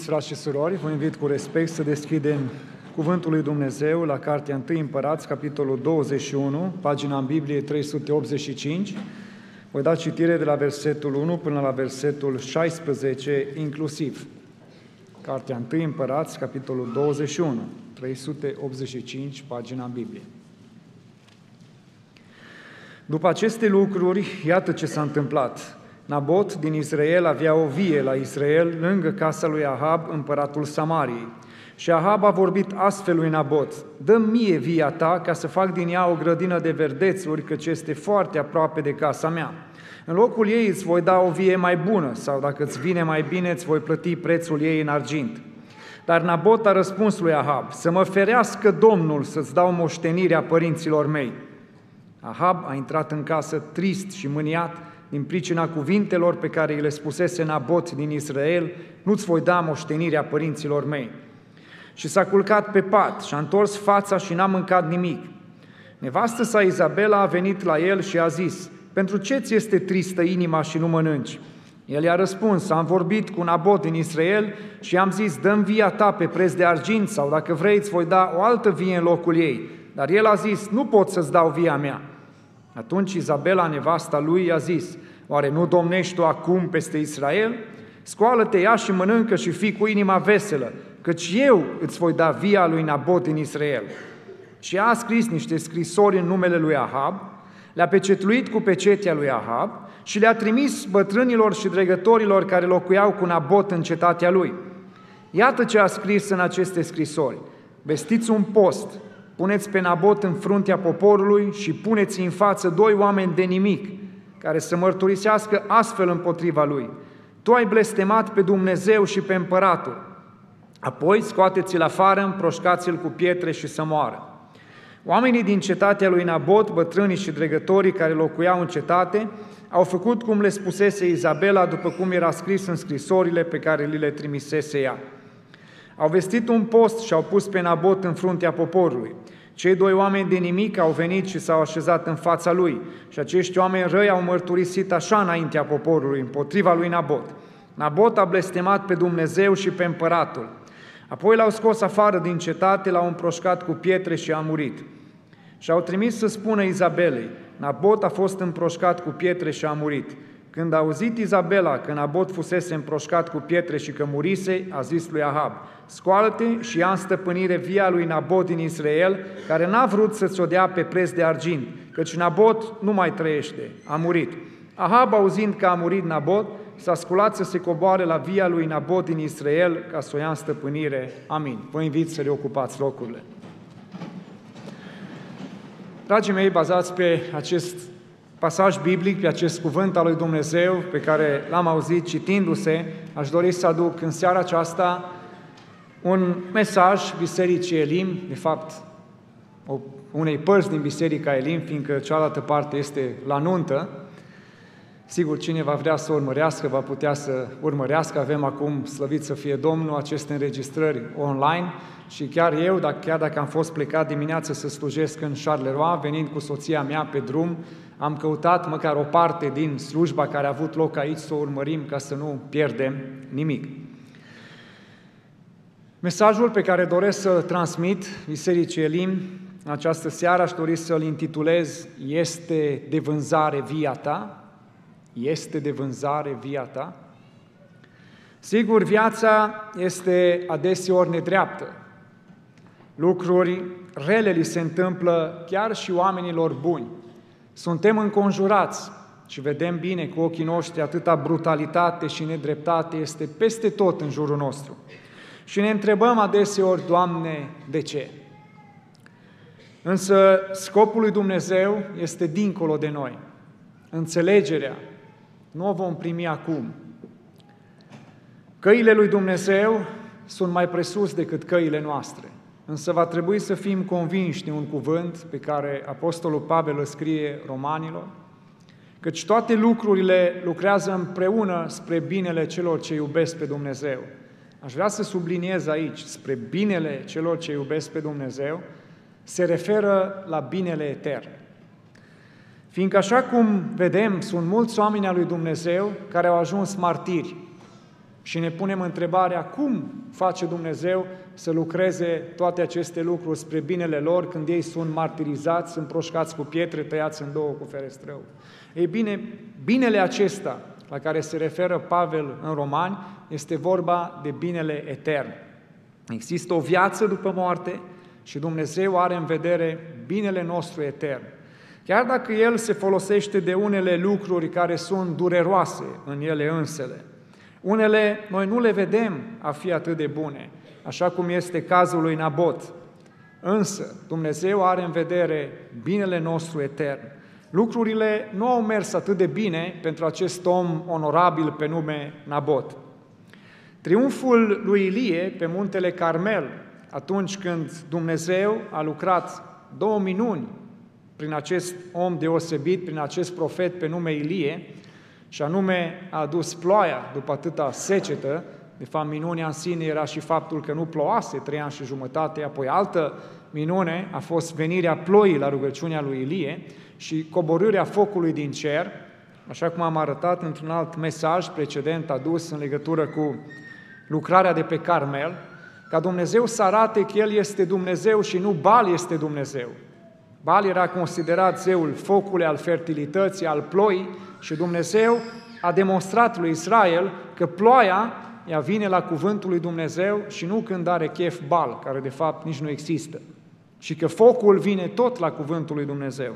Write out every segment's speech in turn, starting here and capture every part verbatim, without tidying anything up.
Frați și surori, vă invit cu respect să deschidem Cuvântul lui Dumnezeu la Cartea întâi Împărați, capitolul douăzeci și unu, pagina în Biblie trei sute optzeci și cinci. Voi da citire de la versetul unu până la versetul șaisprezece inclusiv. Cartea întâi Împărați, capitolul douăzeci și unu, trei sute optzeci și cinci, pagina în Biblie. După aceste lucruri, iată ce s-a întâmplat. Nabot din Israel avea o vie la Israel, lângă casa lui Ahab, împăratul Samariei. Și Ahab a vorbit astfel lui Nabot: dă-mi mie via ta ca să fac din ea o grădină de verdețuri, căci este foarte aproape de casa mea. În locul ei îți voi da o vie mai bună, sau dacă îți vine mai bine, îți voi plăti prețul ei în argint. Dar Nabot a răspuns lui Ahab: să mă ferească Domnul să-ți dau moștenirea părinților mei. Ahab a intrat în casă trist și mâniat din pricina cuvintelor pe care îi le spusese Nabot din Israel: nu-ți voi da moștenirea părinților mei. Și s-a culcat pe pat și a întors fața și n-a mâncat nimic. Nevastă sa Izabela a venit la el și a zis: pentru ce ți este tristă inima și nu mănânci? El i-a răspuns: am vorbit cu Nabot din Israel și am zis: dă-mi via ta pe preț de argint, sau dacă vrei îți voi da o altă vie în locul ei. Dar el a zis: nu pot să-ți dau via mea. Atunci Izabela, nevasta lui, i-a zis: oare nu domnești tu acum peste Israel? Scoală-te, ia și mănâncă și fii cu inima veselă, căci eu îți voi da via lui Nabot din Israel. Și a scris niște scrisori în numele lui Ahab, le-a pecetluit cu pecetea lui Ahab și le-a trimis bătrânilor și dregătorilor care locuiau cu Nabot în cetatea lui. Iată ce a scris în aceste scrisori: vestiți un post, puneți pe Nabot în fruntea poporului și puneți în față doi oameni de nimic, care să mărturisească astfel împotriva lui: tu ai blestemat pe Dumnezeu și pe împăratul. Apoi scoateți-l afară, împroșcați-l cu pietre și să moară. Oamenii din cetatea lui Nabot, bătrânii și dregătorii care locuiau în cetate, au făcut cum le spusese Izabela, după cum era scris în scrisorile pe care li le trimisese ea. Au vestit un post și au pus pe Nabot în fruntea poporului. Cei doi oameni de nimic au venit și s-au așezat în fața lui și acești oameni răi au mărturisit așa înaintea poporului, împotriva lui Nabot: Nabot a blestemat pe Dumnezeu și pe împăratul. Apoi l-au scos afară din cetate, l-au împroșcat cu pietre și a murit. Și au trimis să spună Izabelei: Nabot a fost împroșcat cu pietre și a murit. Când a auzit Izabela că Nabot fusese împroșcat cu pietre și că murise, a zis lui Ahab: scoală-te și ia în stăpânire via lui Nabot din Israel, care n-a vrut să-ți o dea pe preț de argint, căci Nabot nu mai trăiește, a murit. Ahab, auzind că a murit Nabot, s-a sculat să se coboare la via lui Nabot din Israel ca să o ia în stăpânire. Amin. Vă invit să reocupați locurile. Dragii mei, bazați pe acest pasaj biblic, pe acest cuvânt al lui Dumnezeu pe care l-am auzit citindu-se, aș dori să aduc în seara aceasta un mesaj Bisericii Elim, de fapt unei părți din Biserica Elim, fiindcă cealaltă parte este la nuntă. Sigur, cine va vrea să urmărească, va putea să urmărească. Avem acum, slăvit să fie Domnul, aceste înregistrări online și chiar eu, dacă, chiar dacă am fost plecat dimineață să slujesc în Charleroi, venind cu soția mea pe drum, am căutat măcar o parte din slujba care a avut loc aici să o urmărim ca să nu pierdem nimic. Mesajul pe care doresc să-l transmit Bisericii Elim în această seară aș dori să-l intitulez: este de vânzare via ta? Este de vânzare via ta? Sigur, viața este adeseori nedreaptă. Lucruri rele li se întâmplă chiar și oamenilor buni. Suntem înconjurați și vedem bine cu ochii noștri atâta brutalitate și nedreptate este peste tot în jurul nostru. Și ne întrebăm adeseori: Doamne, de ce? Însă scopul lui Dumnezeu este dincolo de noi. Înțelegerea nu o vom primi acum. Căile lui Dumnezeu sunt mai presus decât căile noastre. Însă va trebui să fim convinși de un cuvânt pe care Apostolul Pavel îl scrie Romanilor, căci toate lucrurile lucrează împreună spre binele celor ce iubesc pe Dumnezeu. Aș vrea să subliniez aici: spre binele celor ce iubesc pe Dumnezeu se referă la binele etern. Fiindcă, așa cum vedem, sunt mulți oameni al lui Dumnezeu care au ajuns martiri. Și ne punem întrebarea cum face Dumnezeu să lucreze toate aceste lucruri spre binele lor când ei sunt martirizați, sunt proșcați cu pietre, tăiați în două cu ferestrău. Ei bine, binele acesta la care se referă Pavel în Romani este vorba de binele etern. Există o viață după moarte și Dumnezeu are în vedere binele nostru etern. Chiar dacă El se folosește de unele lucruri care sunt dureroase în ele însele, unele noi nu le vedem a fi atât de bune, așa cum este cazul lui Nabot. Însă Dumnezeu are în vedere binele nostru etern. Lucrurile nu au mers atât de bine pentru acest om onorabil pe nume Nabot. Triumful lui Ilie pe muntele Carmel, atunci când Dumnezeu a lucrat două minuni prin acest om deosebit, prin acest profet pe nume Ilie, și anume a adus ploaia după atâta secetă. De fapt, minunea în sine era și faptul că nu plouase trei ani și jumătate, apoi altă minune a fost venirea ploii la rugăciunea lui Ilie și coborârea focului din cer, așa cum am arătat într-un alt mesaj precedent adus în legătură cu lucrarea de pe Carmel, ca Dumnezeu să arate că El este Dumnezeu și nu Baal este Dumnezeu. Baal era considerat zeul focului, al fertilității, al ploii și Dumnezeu a demonstrat lui Israel că ploaia ea vine la cuvântul lui Dumnezeu și nu când are chef Baal, care de fapt nici nu există, și că focul vine tot la cuvântul lui Dumnezeu.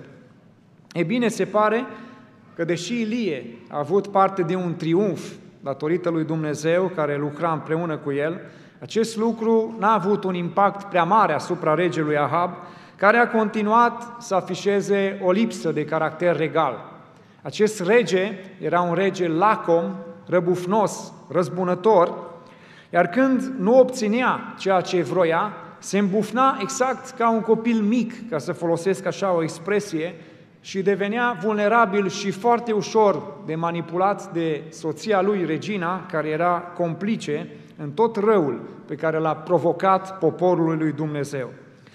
E bine, se pare că deși Ilie a avut parte de un triumf datorită lui Dumnezeu care lucra împreună cu el, acest lucru n-a avut un impact prea mare asupra regelui Ahab, care a continuat să afișeze o lipsă de caracter regal. Acest rege era un rege lacom, răbufnos, răzbunător, iar când nu obținea ceea ce vroia, se îmbufna exact ca un copil mic, ca să folosesc așa o expresie, și devenea vulnerabil și foarte ușor de manipulat de soția lui, Regina, care era complice în tot răul pe care l-a provocat poporului lui Dumnezeu.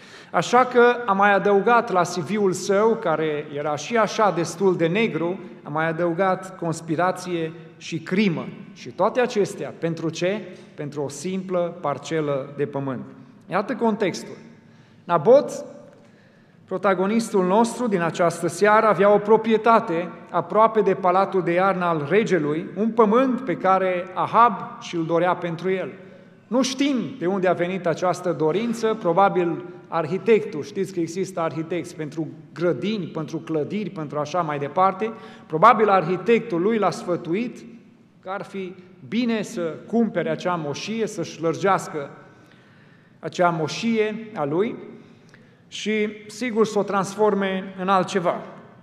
Așa că a mai adăugat la C V-ul său, care era și așa destul de negru, a mai adăugat conspirație și crimă. Și toate acestea, pentru ce? Pentru o simplă parcelă de pământ. Iată contextul. Nabot, protagonistul nostru din această seară, avea o proprietate aproape de palatul de iarnă al regelui, un pământ pe care Ahab și-l dorea pentru el. Nu știm de unde a venit această dorință, probabil arhitectul, știți că există arhitecți pentru grădini, pentru clădiri, pentru așa mai departe, probabil arhitectul lui l-a sfătuit că ar fi bine să cumpere acea moșie, să-și lărgească acea moșie a lui și sigur să o transforme în altceva,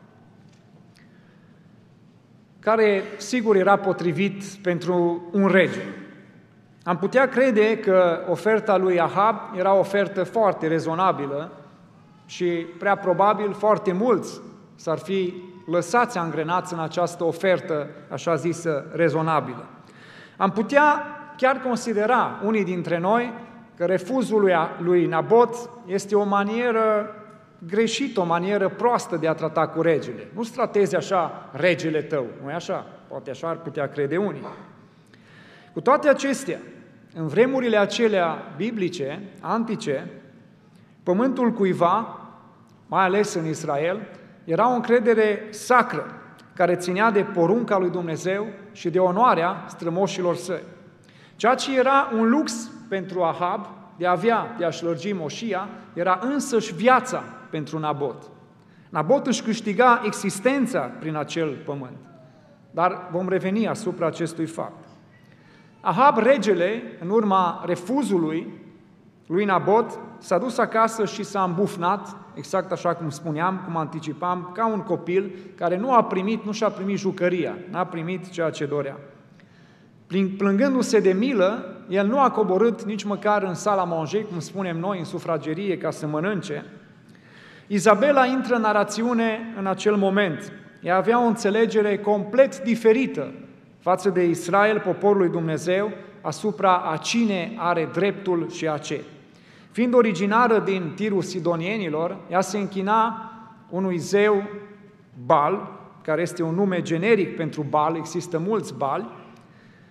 care sigur era potrivit pentru un rege. Am putea crede că oferta lui Ahab era o ofertă foarte rezonabilă și prea probabil foarte mulți s-ar fi lăsați angrenați în această ofertă, așa zisă, rezonabilă. Am putea chiar considera unii dintre noi că refuzul lui, lui Nabot este o manieră greșită, o manieră proastă de a trata cu regele. Nu-ți tratezi așa regele tău, nu-i așa? Poate așa ar putea crede unii. Cu toate acestea, în vremurile acelea biblice, antice, pământul cuiva, mai ales în Israel, era o încredere sacră, care ținea de porunca lui Dumnezeu și de onoarea strămoșilor săi. Ceea ce era un lux pentru Ahab, de a avea, de a-și lărgi moșia, era însăși viața pentru Nabot. Nabot își câștiga existența prin acel pământ. Dar vom reveni asupra acestui fapt. Ahab, regele, în urma refuzului lui Nabot, s-a dus acasă și s-a îmbufnat, exact așa cum spuneam, cum anticipam, ca un copil care nu a primit, nu și-a primit jucăria, n-a primit ceea ce dorea. Plângându-se de milă, el nu a coborât nici măcar în sala manger, cum spunem noi, în sufragerie, ca să mănânce. Izabela intră în narațiune în acel moment. Ea avea o înțelegere complet diferită față de Israel, poporul lui Dumnezeu, asupra a cine are dreptul și a ce. Fiind originară din tirul sidonienilor, ea se închina unui zeu Baal, care este un nume generic pentru Baal, există mulți Baali,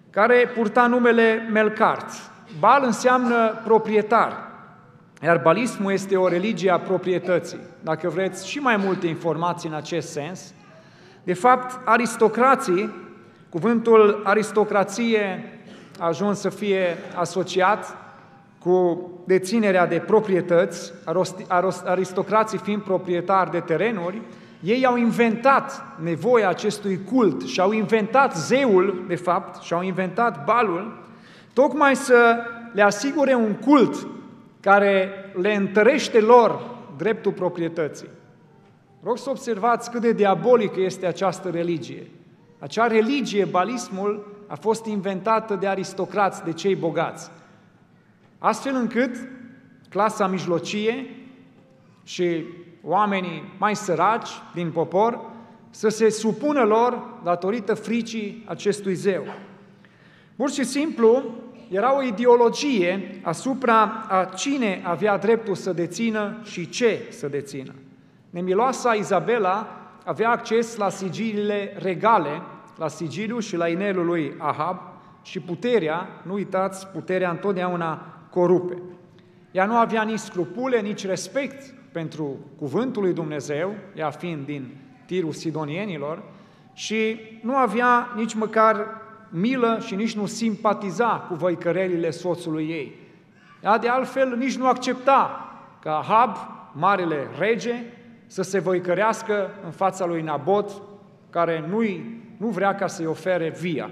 care purta numele Melcart. Bal înseamnă proprietar, iar balismul este o religie a proprietății. Dacă vreți și mai multe informații în acest sens, de fapt, aristocrații, cuvântul aristocrație a ajuns să fie asociat cu deținerea de proprietăți, aristocrații fiind proprietari de terenuri, ei au inventat nevoia acestui cult și au inventat zeul, de fapt, și au inventat balul, tocmai să le asigure un cult care le întărește lor dreptul proprietății. Rog să observați cât de diabolică este această religie. Acea religie, balismul, a fost inventată de aristocrați, de cei bogați, astfel încât clasa mijlocie și oamenii mai săraci din popor să se supună lor datorită fricii acestui zeu. Pur și simplu, era o ideologie asupra a cine avea dreptul să dețină și ce să dețină. Nemiloasa Izabela avea acces la sigiliile regale, la sigiliul și la inelul lui Ahab și puterea, nu uitați, puterea întotdeauna corupe. Ea nu avea nici scrupule, nici respect pentru cuvântul lui Dumnezeu, ea fiind din tirul sidonienilor, și nu avea nici măcar milă și nici nu simpatiza cu văicărelile soțului ei. Ea, de altfel, nici nu accepta ca Ahab, marele rege, să se văicărească în fața lui Nabot, care nu-i, nu vrea ca să-i ofere via.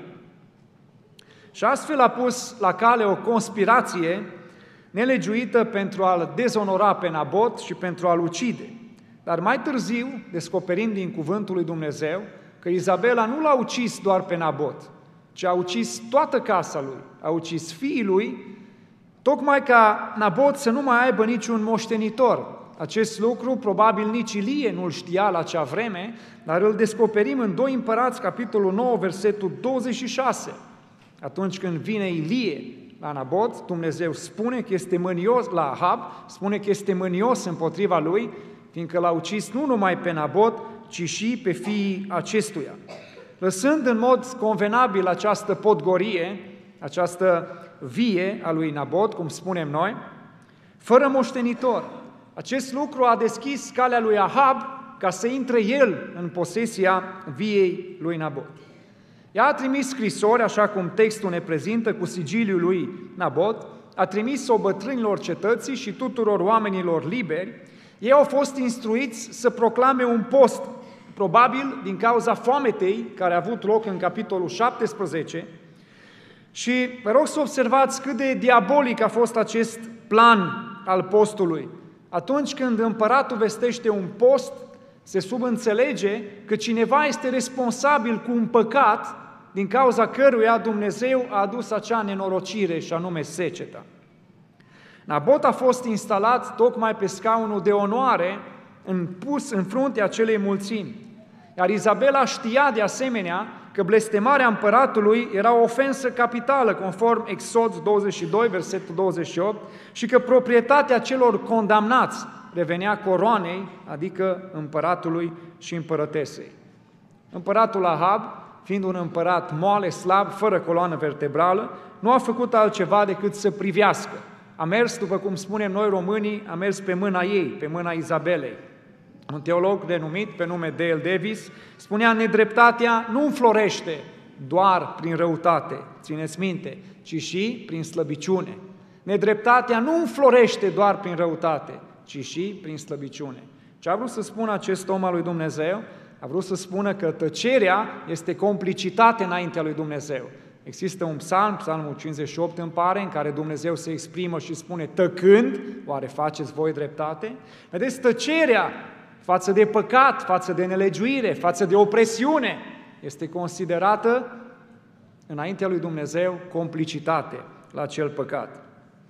Și astfel a pus la cale o conspirație nelegiuită pentru a-l dezonora pe Nabot și pentru a-l ucide. Dar mai târziu, descoperind din cuvântul lui Dumnezeu că Izabela nu l-a ucis doar pe Nabot, ci a ucis toată casa lui, a ucis fiii lui, tocmai ca Nabot să nu mai aibă niciun moștenitor. Acest lucru probabil nici Ilie nu-l știa la acea vreme, dar îl descoperim în doi Împărați, capitolul nouă, versetul douăzeci și șase. Atunci când vine Ilie la Nabot, Dumnezeu spune că este mânios, la Ahab, spune că este mânios împotriva lui, fiindcă l-a ucis nu numai pe Nabot, ci și pe fiii acestuia. Lăsând în mod convenabil această podgorie, această vie a lui Nabot, cum spunem noi, fără moștenitor, acest lucru a deschis calea lui Ahab ca să intre el în posesia viei lui Nabot. Ea a trimis scrisori, așa cum textul ne prezintă, cu sigiliul lui Nabot, a trimis-o bătrânilor cetății și tuturor oamenilor liberi. Ei au fost instruiți să proclame un post, probabil din cauza foametei care a avut loc în capitolul șaptesprezece, și vă rog să observați cât de diabolic a fost acest plan al postului. Atunci când împăratul vestește un post, se subînțelege că cineva este responsabil cu un păcat din cauza căruia Dumnezeu a adus acea nenorocire, și anume seceta. Nabot a fost instalat tocmai pe scaunul de onoare, în pus în fruntea acelei mulțimi. Iar Izabela știa de asemenea că blestemarea împăratului era o ofensă capitală, conform Exod douăzeci și doi, versetul douăzeci și opt, și că proprietatea celor condamnați revenea coroanei, adică împăratului și împărătesei. Împăratul Ahab, fiind un împărat moale, slab, fără coloană vertebrală, nu a făcut altceva decât să privească. A mers, după cum spunem noi românii, a mers pe mâna ei, pe mâna Izabelei. Un teolog denumit pe nume Dale Davis spunea: nedreptatea nu înflorește doar prin răutate, țineți minte, ci și prin slăbiciune. Nedreptatea nu înflorește doar prin răutate, ci și prin slăbiciune. Ce a vrut să spună acest om al lui Dumnezeu? A vrut să spună că tăcerea este complicitate înaintea lui Dumnezeu. Există un psalm, psalmul cincizeci și opt îmi pare, în care Dumnezeu se exprimă și spune: tăcând, oare faceți voi dreptate? Vedeți, tăcerea față de păcat, față de nelegiuire, față de opresiune, este considerată înaintea lui Dumnezeu complicitate la acel păcat.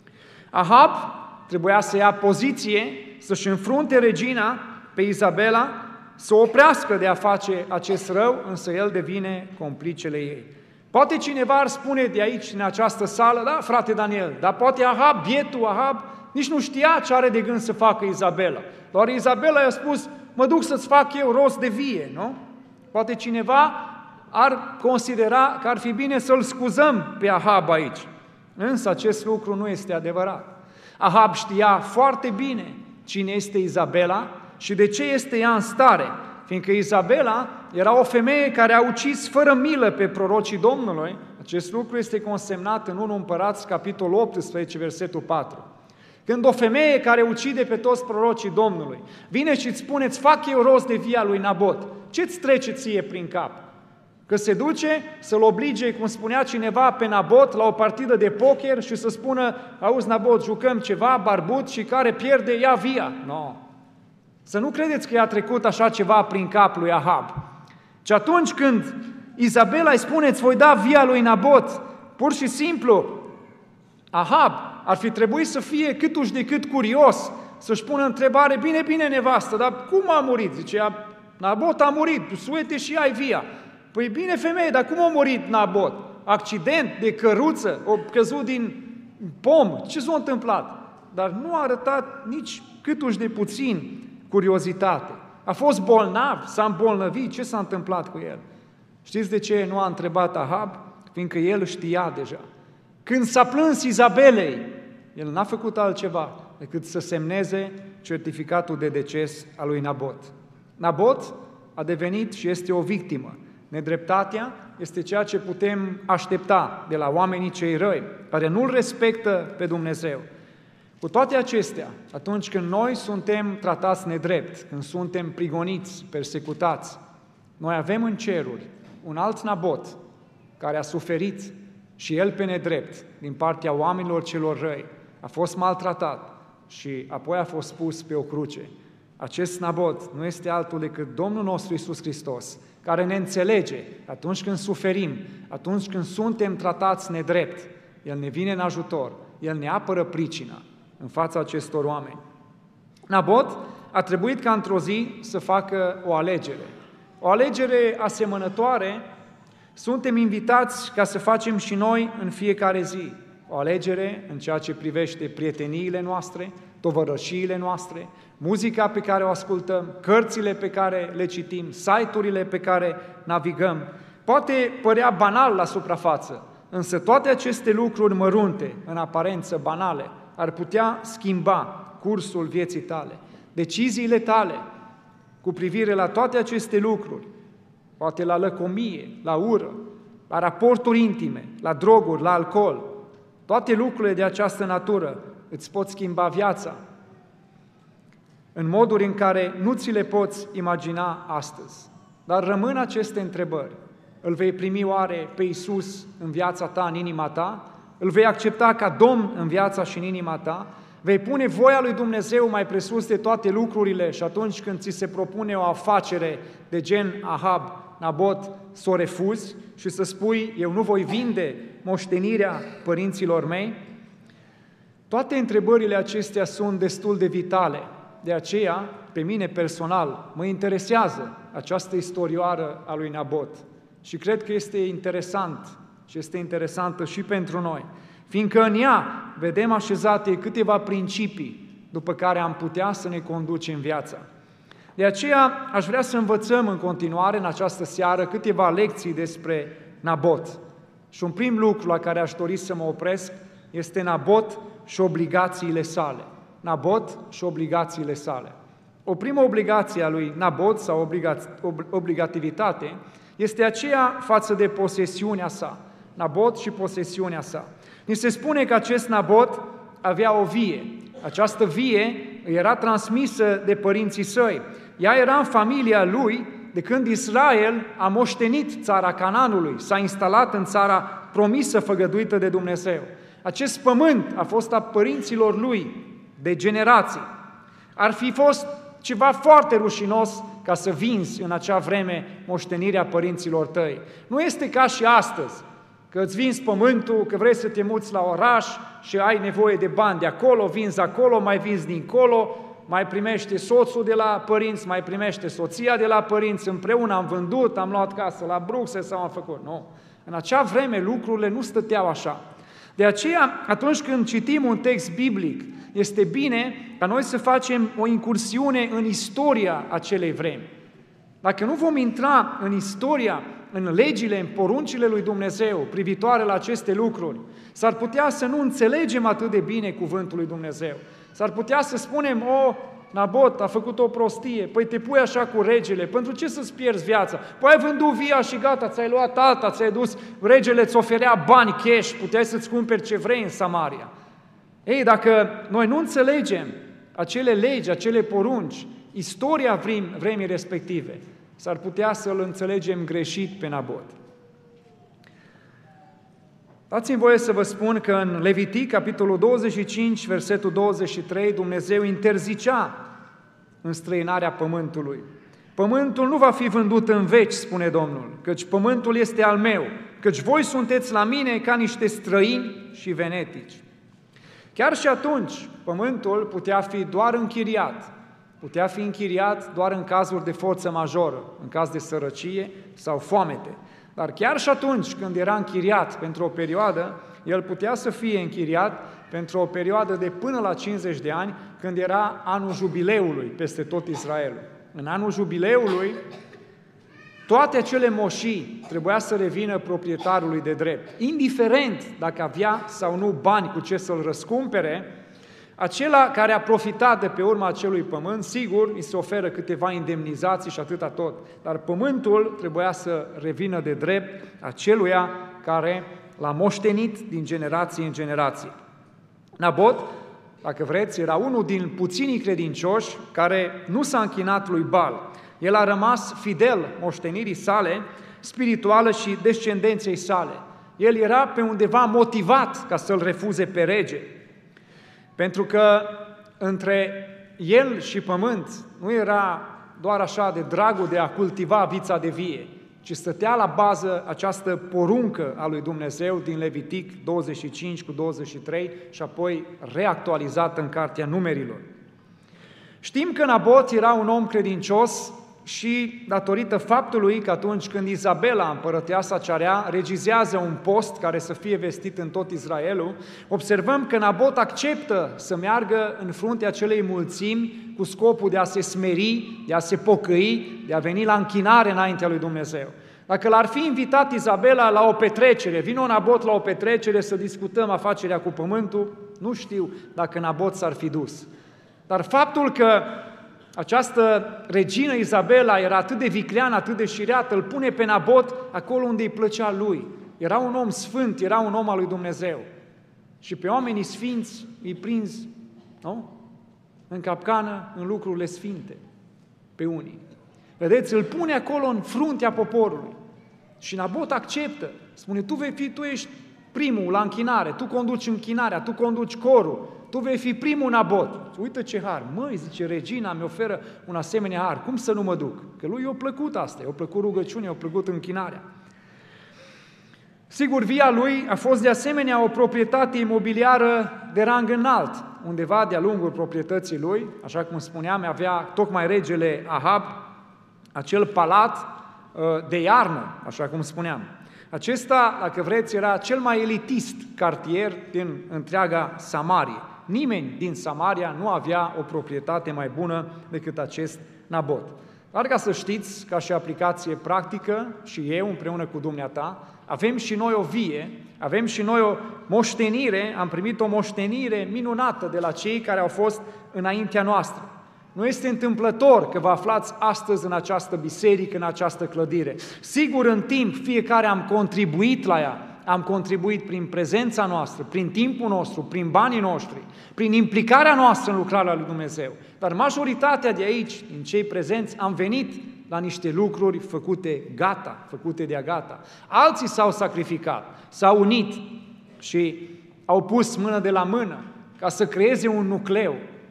Ahab trebuia să ia poziție, să-și înfrunte regina pe Izabela, să o oprească de a face acest rău, însă el devine complicele ei. Poate cineva ar spune de aici, în această sală: da, frate Daniel, dar poate Ahab, bietul Ahab, nici nu știa ce are de gând să facă Izabela. Doar Izabela i-a spus: mă duc să-ți fac eu rost de vie, nu? Poate cineva ar considera că ar fi bine să-l scuzăm pe Ahab aici. Însă acest lucru nu este adevărat. Ahab știa foarte bine cine este Izabela și de ce este ea în stare, fiindcă Izabela era o femeie care a ucis fără milă pe prorocii Domnului. Acest lucru este consemnat în întâi Împărați, capitolul optsprezece, versetul patru. Când o femeie care ucide pe toți prorocii Domnului vine și îți spune, îți fac eu rost de via lui Nabot, ce-ți trece ție prin cap? Că se duce să-l oblige, cum spunea cineva, pe Nabot la o partidă de poker și să spună, auzi Nabot, jucăm ceva, barbut și care pierde, ia via. Nu. No. Să nu credeți că i-a trecut așa ceva prin cap lui Ahab. Și atunci când Izabela îi spune, îți voi da via lui Nabot, pur și simplu, Ahab ar fi trebuit să fie câtuși de cât curios, să-și pună întrebare, bine, bine, nevastă, dar cum a murit? Zicea, Nabot a murit, suete și ai via. Păi bine, femeie, dar cum a murit Nabot? Accident de căruță, o căzut din pom, ce s-a întâmplat? Dar nu a arătat nici câtuși de puțin curiozitate. A fost bolnav, s-a îmbolnăvit, ce s-a întâmplat cu el? Știți de ce nu a întrebat Ahab? Fiindcă el știa deja. Când s-a plâns Izabelei, el n-a făcut altceva decât să semneze certificatul de deces al lui Nabot. Nabot a devenit și este o victimă. Nedreptatea este ceea ce putem aștepta de la oamenii cei răi, care nu-L respectă pe Dumnezeu. Cu toate acestea, atunci când noi suntem tratați nedrept, când suntem prigoniți, persecutați, noi avem în ceruri un alt Nabot care a suferit și el pe nedrept din partea oamenilor celor răi, a fost maltratat și apoi a fost pus pe o cruce. Acest Nabot nu este altul decât Domnul nostru Iisus Hristos, care ne înțelege atunci când suferim, atunci când suntem tratați nedrept. El ne vine în ajutor, El ne apără pricina în fața acestor oameni. Nabot a trebuit ca într-o zi să facă o alegere. O alegere asemănătoare suntem invitați ca să facem și noi în fiecare zi. O alegere în ceea ce privește prieteniile noastre, tovărășiile noastre, muzica pe care o ascultăm, cărțile pe care le citim, site-urile pe care navigăm. Poate părea banal la suprafață, însă toate aceste lucruri mărunte, în aparență banale, ar putea schimba cursul vieții tale. Deciziile tale cu privire la toate aceste lucruri, poate la lăcomie, la ură, la raporturi intime, la droguri, la alcool, toate lucrurile de această natură îți pot schimba viața în moduri în care nu ți le poți imagina astăzi. Dar rămân aceste întrebări. Îl vei primi oare pe Iisus în viața ta, în inima ta? Îl vei accepta ca Domn în viața și în inima ta? Vei pune voia lui Dumnezeu mai presus de toate lucrurile și atunci când ți se propune o afacere de gen Ahab, Nabot, să o refuzi și să spui, eu nu voi vinde moștenirea părinților mei? Toate întrebările acestea sunt destul de vitale. De aceea, pe mine personal, mă interesează această istorioară a lui Nabot. Și cred că este interesant și este interesantă și pentru noi, fiindcă în ea vedem așezate câteva principii după care am putea să ne conducem viața. De aceea aș vrea să învățăm în continuare în această seară câteva lecții despre Nabot. Și un prim lucru la care aș dori să mă opresc este Nabot și obligațiile sale. Nabot și obligațiile sale. O primă obligație a lui Nabot sau obligativitate este aceea față de posesiunea sa. Nabot și posesiunea sa. Ni se spune că acest Nabot avea o vie. Această vie era transmisă de părinții săi. Ea era în familia lui de când Israel a moștenit țara Canaanului, s-a instalat în țara promisă, făgăduită de Dumnezeu. Acest pământ a fost a părinților lui de generații. Ar fi fost ceva foarte rușinos ca să vinzi în acea vreme moștenirea părinților tăi. Nu este ca și astăzi, că îți vinzi pământul, că vrei să te muți la oraș și ai nevoie de bani de acolo, vinzi acolo, mai vinzi dincolo, mai primește soțul de la părinți, mai primește soția de la părinți, împreună am vândut, am luat casă la Bruxelles sau am făcut. Nu. În acea vreme lucrurile nu stăteau așa. De aceea, atunci când citim un text biblic, este bine ca noi să facem o incursiune în istoria acelei vremi. Dacă nu vom intra în istoria în legile, în poruncile lui Dumnezeu privitoare la aceste lucruri, s-ar putea să nu înțelegem atât de bine cuvântul lui Dumnezeu. S-ar putea să spunem, o, Nabot a făcut o prostie, păi te pui așa cu regele, pentru ce să-ți pierzi viața? Păi ai vândut via și gata, ți-ai luat alta, ți-ai dus, regele îți oferea bani cash, puteai să-ți cumperi ce vrei în Samaria. Ei, dacă noi nu înțelegem acele legi, acele porunci, istoria vrem, vremii respective, s-ar putea să-l înțelegem greșit pe Nabot. Dați-mi voie să vă spun că în Levitic, capitolul douăzeci și cinci, versetul douăzeci și trei, Dumnezeu interzicea înstrăinarea pământului. Pământul nu va fi vândut în veci, spune Domnul, căci pământul este al meu, căci voi sunteți la mine ca niște străini și venetici. Chiar și atunci, pământul putea fi doar închiriat, putea fi închiriat doar în cazuri de forță majoră, în caz de sărăcie sau foamete. Dar chiar și atunci când era închiriat pentru o perioadă, el putea să fie închiriat pentru o perioadă de până la cincizeci de ani, când era anul jubileului peste tot Israelul. În anul jubileului, toate acele moșii trebuia să revină proprietarului de drept. Indiferent dacă avea sau nu bani cu ce să-l răscumpere, acela care a profitat de pe urma acelui pământ, sigur, îi se oferă câteva indemnizații și atâta tot, dar pământul trebuia să revină de drept aceluia care l-a moștenit din generație în generație. Nabot, dacă vreți, era unul din puținii credincioși care nu s-a închinat lui Baal. El a rămas fidel moștenirii sale, spirituală și descendenței sale. El era pe undeva motivat ca să-l refuze pe rege, pentru că între el și pământ nu era doar așa de dragul de a cultiva vița de vie, ci stătea la bază această poruncă a lui Dumnezeu din Levitic douăzeci și cinci cu douăzeci și trei și apoi reactualizată în Cartea Numerilor. Știm că Nabot era un om credincios și datorită faptului că atunci când Izabela, împărăteasa cea rea, regizează un post care să fie vestit în tot Israelul, observăm că Nabot acceptă să meargă în fruntea acelei mulțimi cu scopul de a se smeri, de a se pocăi, de a veni la închinare înaintea lui Dumnezeu. Dacă l-ar fi invitat Izabela la o petrecere, vine un Nabot la o petrecere să discutăm afacerea cu pământul, nu știu dacă Nabot s-ar fi dus. Dar faptul că această regină Izabela era atât de vicleană, atât de șireată, îl pune pe Nabot acolo unde îi plăcea lui. Era un om sfânt, era un om al lui Dumnezeu. Și pe oamenii sfinți îi prinzi, nu? În capcană, în lucrurile sfinte, pe unii. Vedeți, îl pune acolo în fruntea poporului. Și Nabot acceptă. Spune, tu vei fi, tu ești primul la închinare, tu conduci închinarea, tu conduci corul, tu vei fi primul Nabot. Uită ce har. Măi, zice, regina mi oferă un asemenea har. Cum să nu mă duc? Că lui i-a plăcut asta, i-a plăcut rugăciunea, i-a plăcut închinarea. Sigur, via lui a fost de asemenea o proprietate imobiliară de rang înalt. Undeva de-a lungul proprietății lui, așa cum spuneam, avea tocmai regele Ahab acel palat de iarnă, așa cum spuneam. Acesta, dacă vreți, era cel mai elitist cartier din întreaga Samarie. Nimeni din Samaria nu avea o proprietate mai bună decât acest Nabot. Dar ca să știți, ca și aplicație practică, și eu împreună cu dumneata, avem și noi o vie, avem și noi o moștenire, am primit o moștenire minunată de la cei care au fost înaintea noastră. Nu este întâmplător că vă aflați astăzi în această biserică, în această clădire. Sigur, în timp, fiecare am contribuit la ea, am contribuit prin prezența noastră, prin timpul nostru, prin banii noștri, prin implicarea noastră în lucrarea lui Dumnezeu. Dar majoritatea de aici, din cei prezenți, am venit la niște lucruri făcute gata, făcute de-a gata. Alții s-au sacrificat, s-au unit și au pus mână de la mână ca să creeze un nucleu.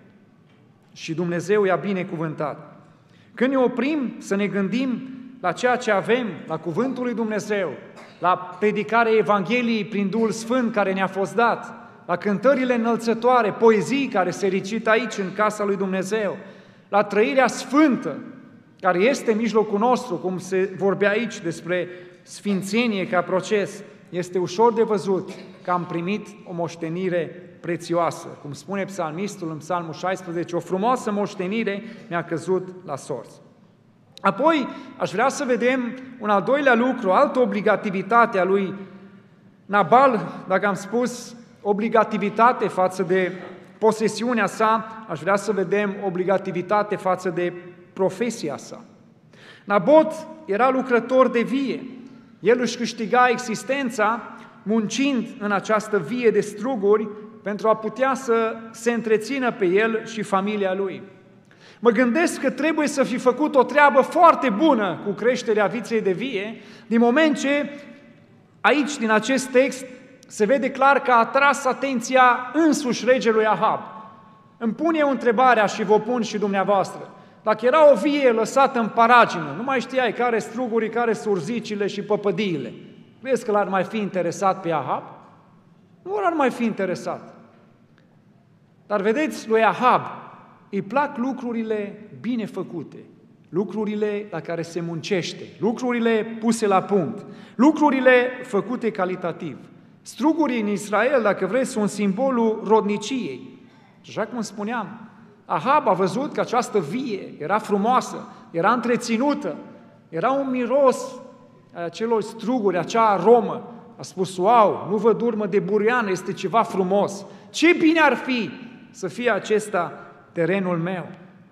Și Dumnezeu i-a binecuvântat. Când ne oprim să ne gândim la ceea ce avem, la cuvântul lui Dumnezeu, la predicarea Evangheliei prin Duhul Sfânt care ne-a fost dat, la cântările înălțătoare, poezii care se recită aici în casa lui Dumnezeu, la trăirea sfântă care este în mijlocul nostru, cum se vorbea aici despre sfințenie ca proces, este ușor de văzut că am primit o moștenire prețioasă. Cum spune psalmistul în Psalmul șaisprezece, o frumoasă moștenire mi-a căzut la sorți. Apoi, aș vrea să vedem un al doilea lucru, altă obligativitate a lui Nabal, dacă am spus obligativitate față de posesiunea sa, aș vrea să vedem obligativitate față de profesia sa. Nabot era lucrător de vie. El își câștiga existența muncind în această vie de struguri pentru a putea să se întrețină pe el și familia lui. Mă gândesc că trebuie să fi făcut o treabă foarte bună cu creșterea viței de vie, din moment ce aici, din acest text, se vede clar că a atras atenția însuși regelui Ahab. Îmi pun eu întrebarea și vă pun și dumneavoastră. Dacă era o vie lăsată în paragină, nu mai știai care strugurii, care surzicile și păpădiile, crezi că l-ar mai fi interesat pe Ahab? Nu l-ar mai fi interesat. Dar vedeți, lui Ahab îi plac lucrurile bine făcute, lucrurile la care se muncește, lucrurile puse la punct, lucrurile făcute calitativ. Strugurii în Israel, dacă vreți, sunt simbolul rodniciei. Și așa cum spuneam, Ahab a văzut că această vie era frumoasă, era întreținută, era un miros a acelor struguri, acea aromă. A spus, wow, nu văd urmă de buriană, este ceva frumos. Ce bine ar fi să fie acesta terenul meu.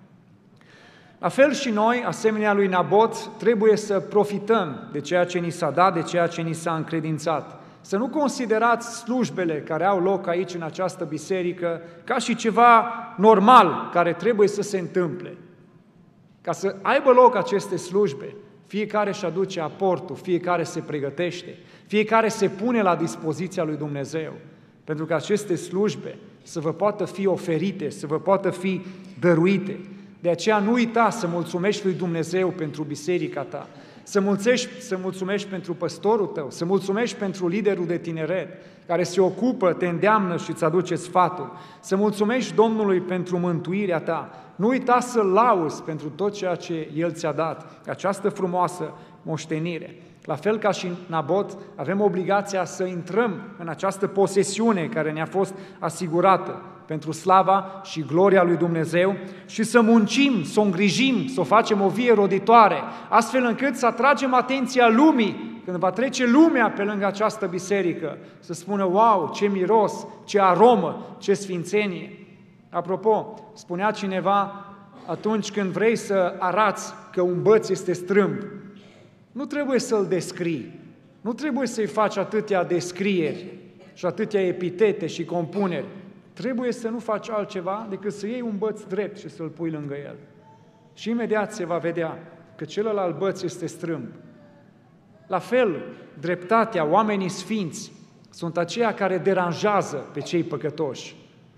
La fel și noi, asemenea lui Nabot, trebuie să profităm de ceea ce ni s-a dat, de ceea ce ni s-a încredințat. Să nu considerați slujbele care au loc aici în această biserică ca și ceva normal care trebuie să se întâmple. Ca să aibă loc aceste slujbe, fiecare își aduce aportul, fiecare se pregătește, fiecare se pune la dispoziția lui Dumnezeu, pentru că aceste slujbe să vă poată fi oferite, să vă poată fi dăruite. De aceea nu uita să mulțumești lui Dumnezeu pentru biserica ta, să mulțumești, să mulțumești pentru păstorul tău, să mulțumești pentru liderul de tineret care se ocupă, te îndeamnă și îți aduce sfatul, să mulțumești Domnului pentru mântuirea ta. Nu uita să-L lauzi pentru tot ceea ce El ți-a dat, această frumoasă moștenire. La fel ca și Nabot, avem obligația să intrăm în această posesiune care ne-a fost asigurată pentru slava și gloria lui Dumnezeu și să muncim, să o îngrijim, să o facem o vie roditoare, astfel încât să atragem atenția lumii, când va trece lumea pe lângă această biserică, să spună, wow, ce miros, ce aromă, ce sfințenie. Apropo, spunea cineva, atunci când vrei să arați că un băț este strâmb, nu trebuie să-l descrii, nu trebuie să-i faci atâtea descrieri și atâtea epitete și compuneri. Trebuie să nu faci altceva decât să iei un băț drept și să-l pui lângă el. Și imediat se va vedea că celălalt băț este strâmb. La fel, dreptatea, oamenii sfinți, sunt aceia care deranjează pe cei păcătoși.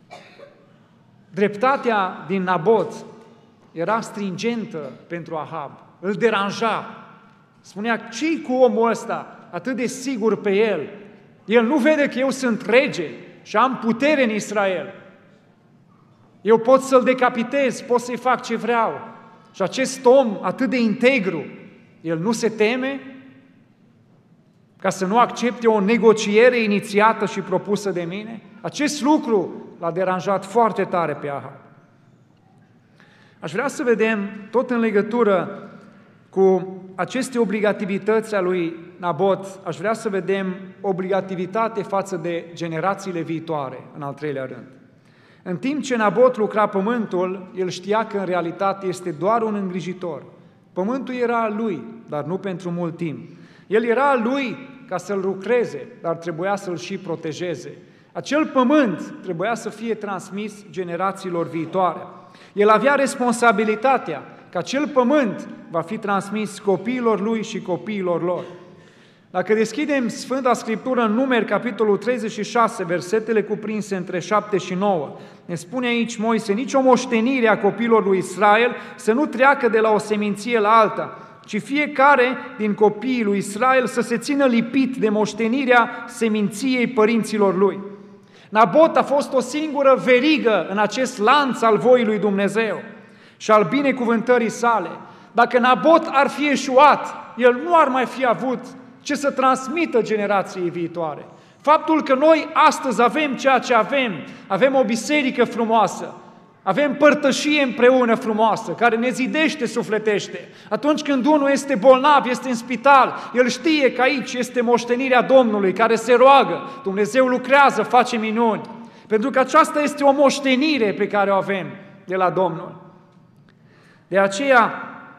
Dreptatea din Nabot era stringentă pentru Ahab, îl deranja. Spunea, ce-i cu omul ăsta atât de sigur pe el? El nu vede că eu sunt rege și am putere în Israel. Eu pot să-l decapitez, pot să-i fac ce vreau. Și acest om atât de integru, el nu se teme ca să nu accepte o negociere inițiată și propusă de mine? Acest lucru l-a deranjat foarte tare pe Ahab. Aș vrea să vedem, tot în legătură cu aceste obligativități a lui Nabot, aș vrea să vedem obligativitate față de generațiile viitoare, în al treilea rând. În timp ce Nabot lucra pământul, el știa că în realitate este doar un îngrijitor. Pământul era al lui, dar nu pentru mult timp. El era al lui ca să-l lucreze, dar trebuia să-l și protejeze. Acel pământ trebuia să fie transmis generațiilor viitoare. El avea responsabilitatea că acel pământ va fi transmis copiilor lui și copiilor lor. Dacă deschidem Sfânta Scriptură în Numeri, capitolul treizeci și șase, versetele cuprinse între șapte și nouă, ne spune aici Moise, nicio moștenire a copiilor lui Israel să nu treacă de la o seminție la alta, ci fiecare din copiii lui Israel să se țină lipit de moștenirea seminției părinților lui. Nabot a fost o singură verigă în acest lanț al voii lui Dumnezeu și al binecuvântării sale. Dacă Nabot ar fi eșuat, el nu ar mai fi avut ce să transmită generației viitoare. Faptul că noi astăzi avem ceea ce avem, avem o biserică frumoasă, Avem părtășie împreună frumoasă, care ne zidește, sufletește. Atunci când unul este bolnav, este în spital, el știe că aici este moștenirea Domnului, care se roagă, Dumnezeu lucrează, face minuni. Pentru că aceasta este o moștenire pe care o avem de la Domnul. De aceea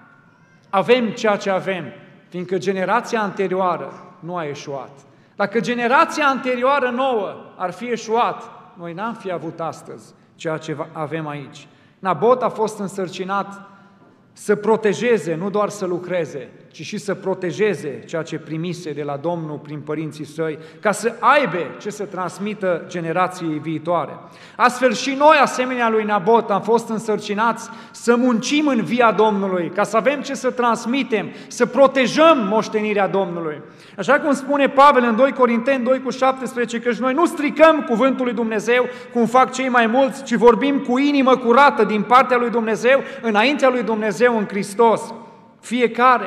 avem ceea ce avem, fiindcă generația anterioară nu a eșuat. Dacă generația anterioară nouă ar fi eșuat, noi n-am fi avut astăzi ceea ce avem aici. Nabot a fost însărcinat să protejeze, nu doar să lucreze, ci și să protejeze ceea ce primise de la Domnul prin părinții săi, ca să aibă ce să transmită generației viitoare. Astfel și noi, asemenea lui Nabot, am fost însărcinați să muncim în via Domnului, ca să avem ce să transmitem, să protejăm moștenirea Domnului. Așa cum spune Pavel în doi Corinteni doi cu șaptesprezece, căci noi nu stricăm cuvântul lui Dumnezeu, cum fac cei mai mulți, ci vorbim cu inimă curată din partea lui Dumnezeu, înaintea lui Dumnezeu în Hristos. Fiecare,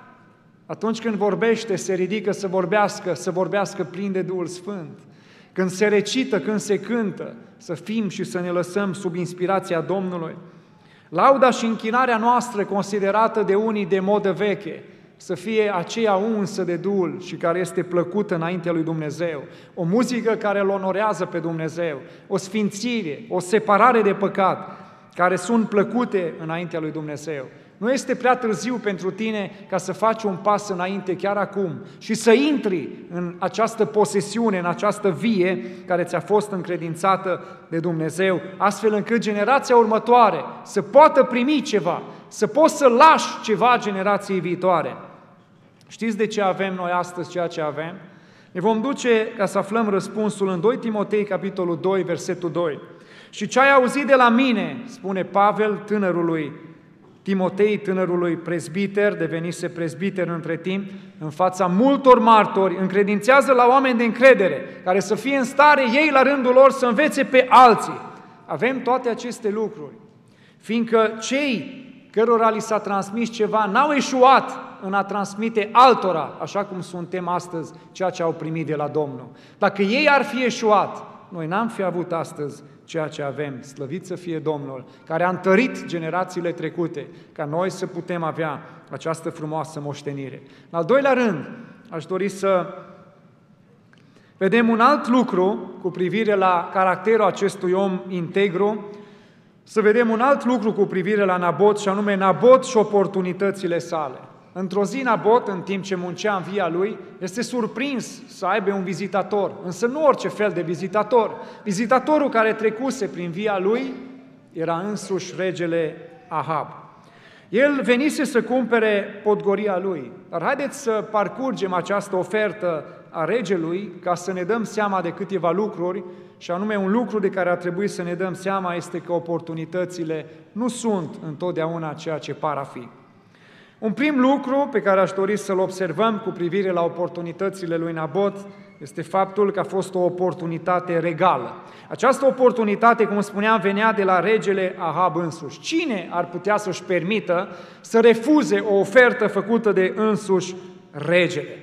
atunci când vorbește, se ridică să vorbească, să vorbească plin de Duhul Sfânt. Când se recită, când se cântă, să fim și să ne lăsăm sub inspirația Domnului. Lauda și închinarea noastră, considerată de unii de modă veche, să fie aceea unsă de Duhul și care este plăcută înaintea lui Dumnezeu. O muzică care îl onorează pe Dumnezeu, o sfințire, o separare de păcat, care sunt plăcute înaintea lui Dumnezeu. Nu este prea târziu pentru tine ca să faci un pas înainte chiar acum și să intri în această posesiune, în această vie care ți-a fost încredințată de Dumnezeu, astfel încât generația următoare să poată primi ceva, să poți să lași ceva generației viitoare. Știți de ce avem noi astăzi ceea ce avem? Ne vom duce ca să aflăm răspunsul în doi Timotei, capitolul doi, versetul doi. Și ce ai auzit de la mine, spune Pavel tânărului Timotei, tânărului prezbiter, devenise prezbiter între timp, în fața multor martori, încredințează la oameni de încredere, care să fie în stare ei la rândul lor să învețe pe alții. Avem toate aceste lucruri, fiindcă cei cărora li s-a transmis ceva n-au eșuat în a transmite altora, așa cum suntem astăzi, ceea ce au primit de la Domnul. Dacă ei ar fi eșuat, noi n-am fi avut astăzi ceea ce avem, slăvit să fie Domnul, care a întărit generațiile trecute, ca noi să putem avea această frumoasă moștenire. În al doilea rând, aș dori să vedem un alt lucru cu privire la caracterul acestui om integru, să vedem un alt lucru cu privire la Nabot, și anume Nabot și oportunitățile sale. Într-o zi Nabot, în timp ce muncea în via lui, este surprins să aibă un vizitator, însă nu orice fel de vizitator. Vizitatorul care trecuse prin via lui era însuși regele Ahab. El venise să cumpere podgoria lui, dar haideți să parcurgem această ofertă a regelui ca să ne dăm seama de câteva lucruri, și anume un lucru de care ar trebui să ne dăm seama este că oportunitățile nu sunt întotdeauna ceea ce par a fi. Un prim lucru pe care aș dori să-l observăm cu privire la oportunitățile lui Nabot este faptul că a fost o oportunitate regală. Această oportunitate, cum spuneam, venea de la regele Ahab însuși. Cine ar putea să-și permită să refuze o ofertă făcută de însuși regele?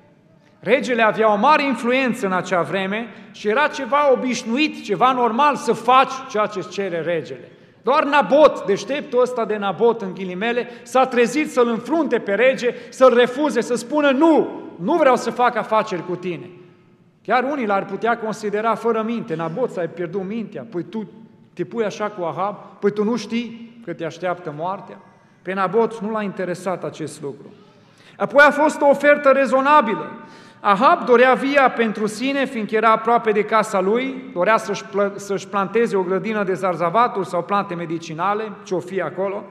Regele avea o mare influență în acea vreme și era ceva obișnuit, ceva normal să faci ceea ce îți cere regele. Doar Nabot, deșteptul ăsta de Nabot în ghilimele, s-a trezit să-l înfrunte pe rege, să-l refuze, să spună nu, nu vreau să fac afaceri cu tine. Chiar unii l-ar putea considera fără minte. Nabot, ți-ai pierdut mintea, păi tu te pui așa cu Ahab, păi tu nu știi că te așteaptă moartea? Pe Nabot nu l-a interesat acest lucru. Apoi a fost o ofertă rezonabilă. Ahab dorea via pentru sine, fiindcă era aproape de casa lui, dorea să-și, plă- să-și planteze o grădină de zarzavaturi sau plante medicinale, ce-o fi acolo.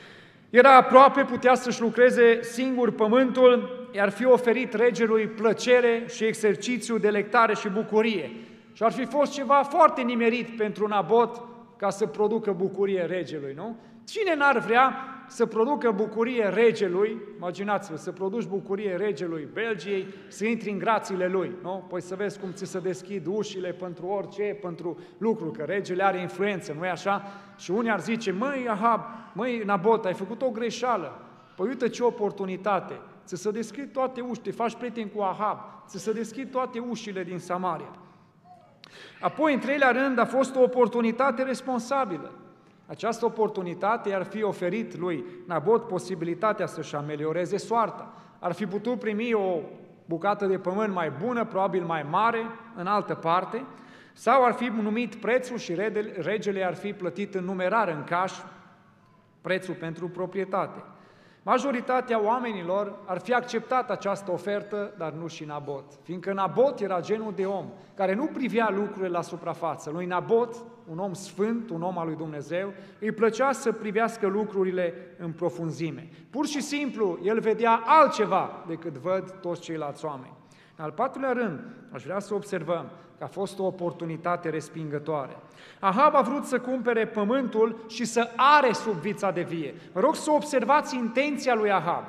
Era aproape, putea să-și lucreze singur pământul, i-ar fi oferit regelui plăcere și exercițiu, delectare și bucurie. Și ar fi fost ceva foarte nimerit pentru Nabot ca să producă bucurie regelui, nu? Cine n-ar vrea să producă bucurie regelui, imaginați-vă, să produci bucurie regelui Belgiei, să intri în grațiile lui, nu? Păi să vezi cum ți se deschid ușile pentru orice, pentru lucru, că regele are influență, nu-i așa? Și unii ar zice, măi Ahab, măi Nabot, ai făcut o greșeală, păi uite ce oportunitate, ți se deschid toate ușile, te faci prieten cu Ahab, ți se deschid toate ușile din Samaria. Apoi, în treilea rând, a fost o oportunitate responsabilă. Această oportunitate ar fi oferit lui Nabot posibilitatea să-și amelioreze soarta. Ar fi putut primi o bucată de pământ mai bună, probabil mai mare, în altă parte, sau ar fi numit prețul și regele ar fi plătit în numerar, în cash, prețul pentru proprietate. Majoritatea oamenilor ar fi acceptat această ofertă, dar nu și Nabot, fiindcă Nabot era genul de om care nu privea lucrurile la suprafață. Lui Nabot, un om sfânt, un om al lui Dumnezeu, îi plăcea să privească lucrurile în profunzime. Pur și simplu, el vedea altceva decât văd toți ceilalți oameni. În al patrulea rând, aș vrea să observăm că a fost o oportunitate respingătoare. Ahab a vrut să cumpere pământul și să are sub vița de vie. Vă rog să observați intenția lui Ahab.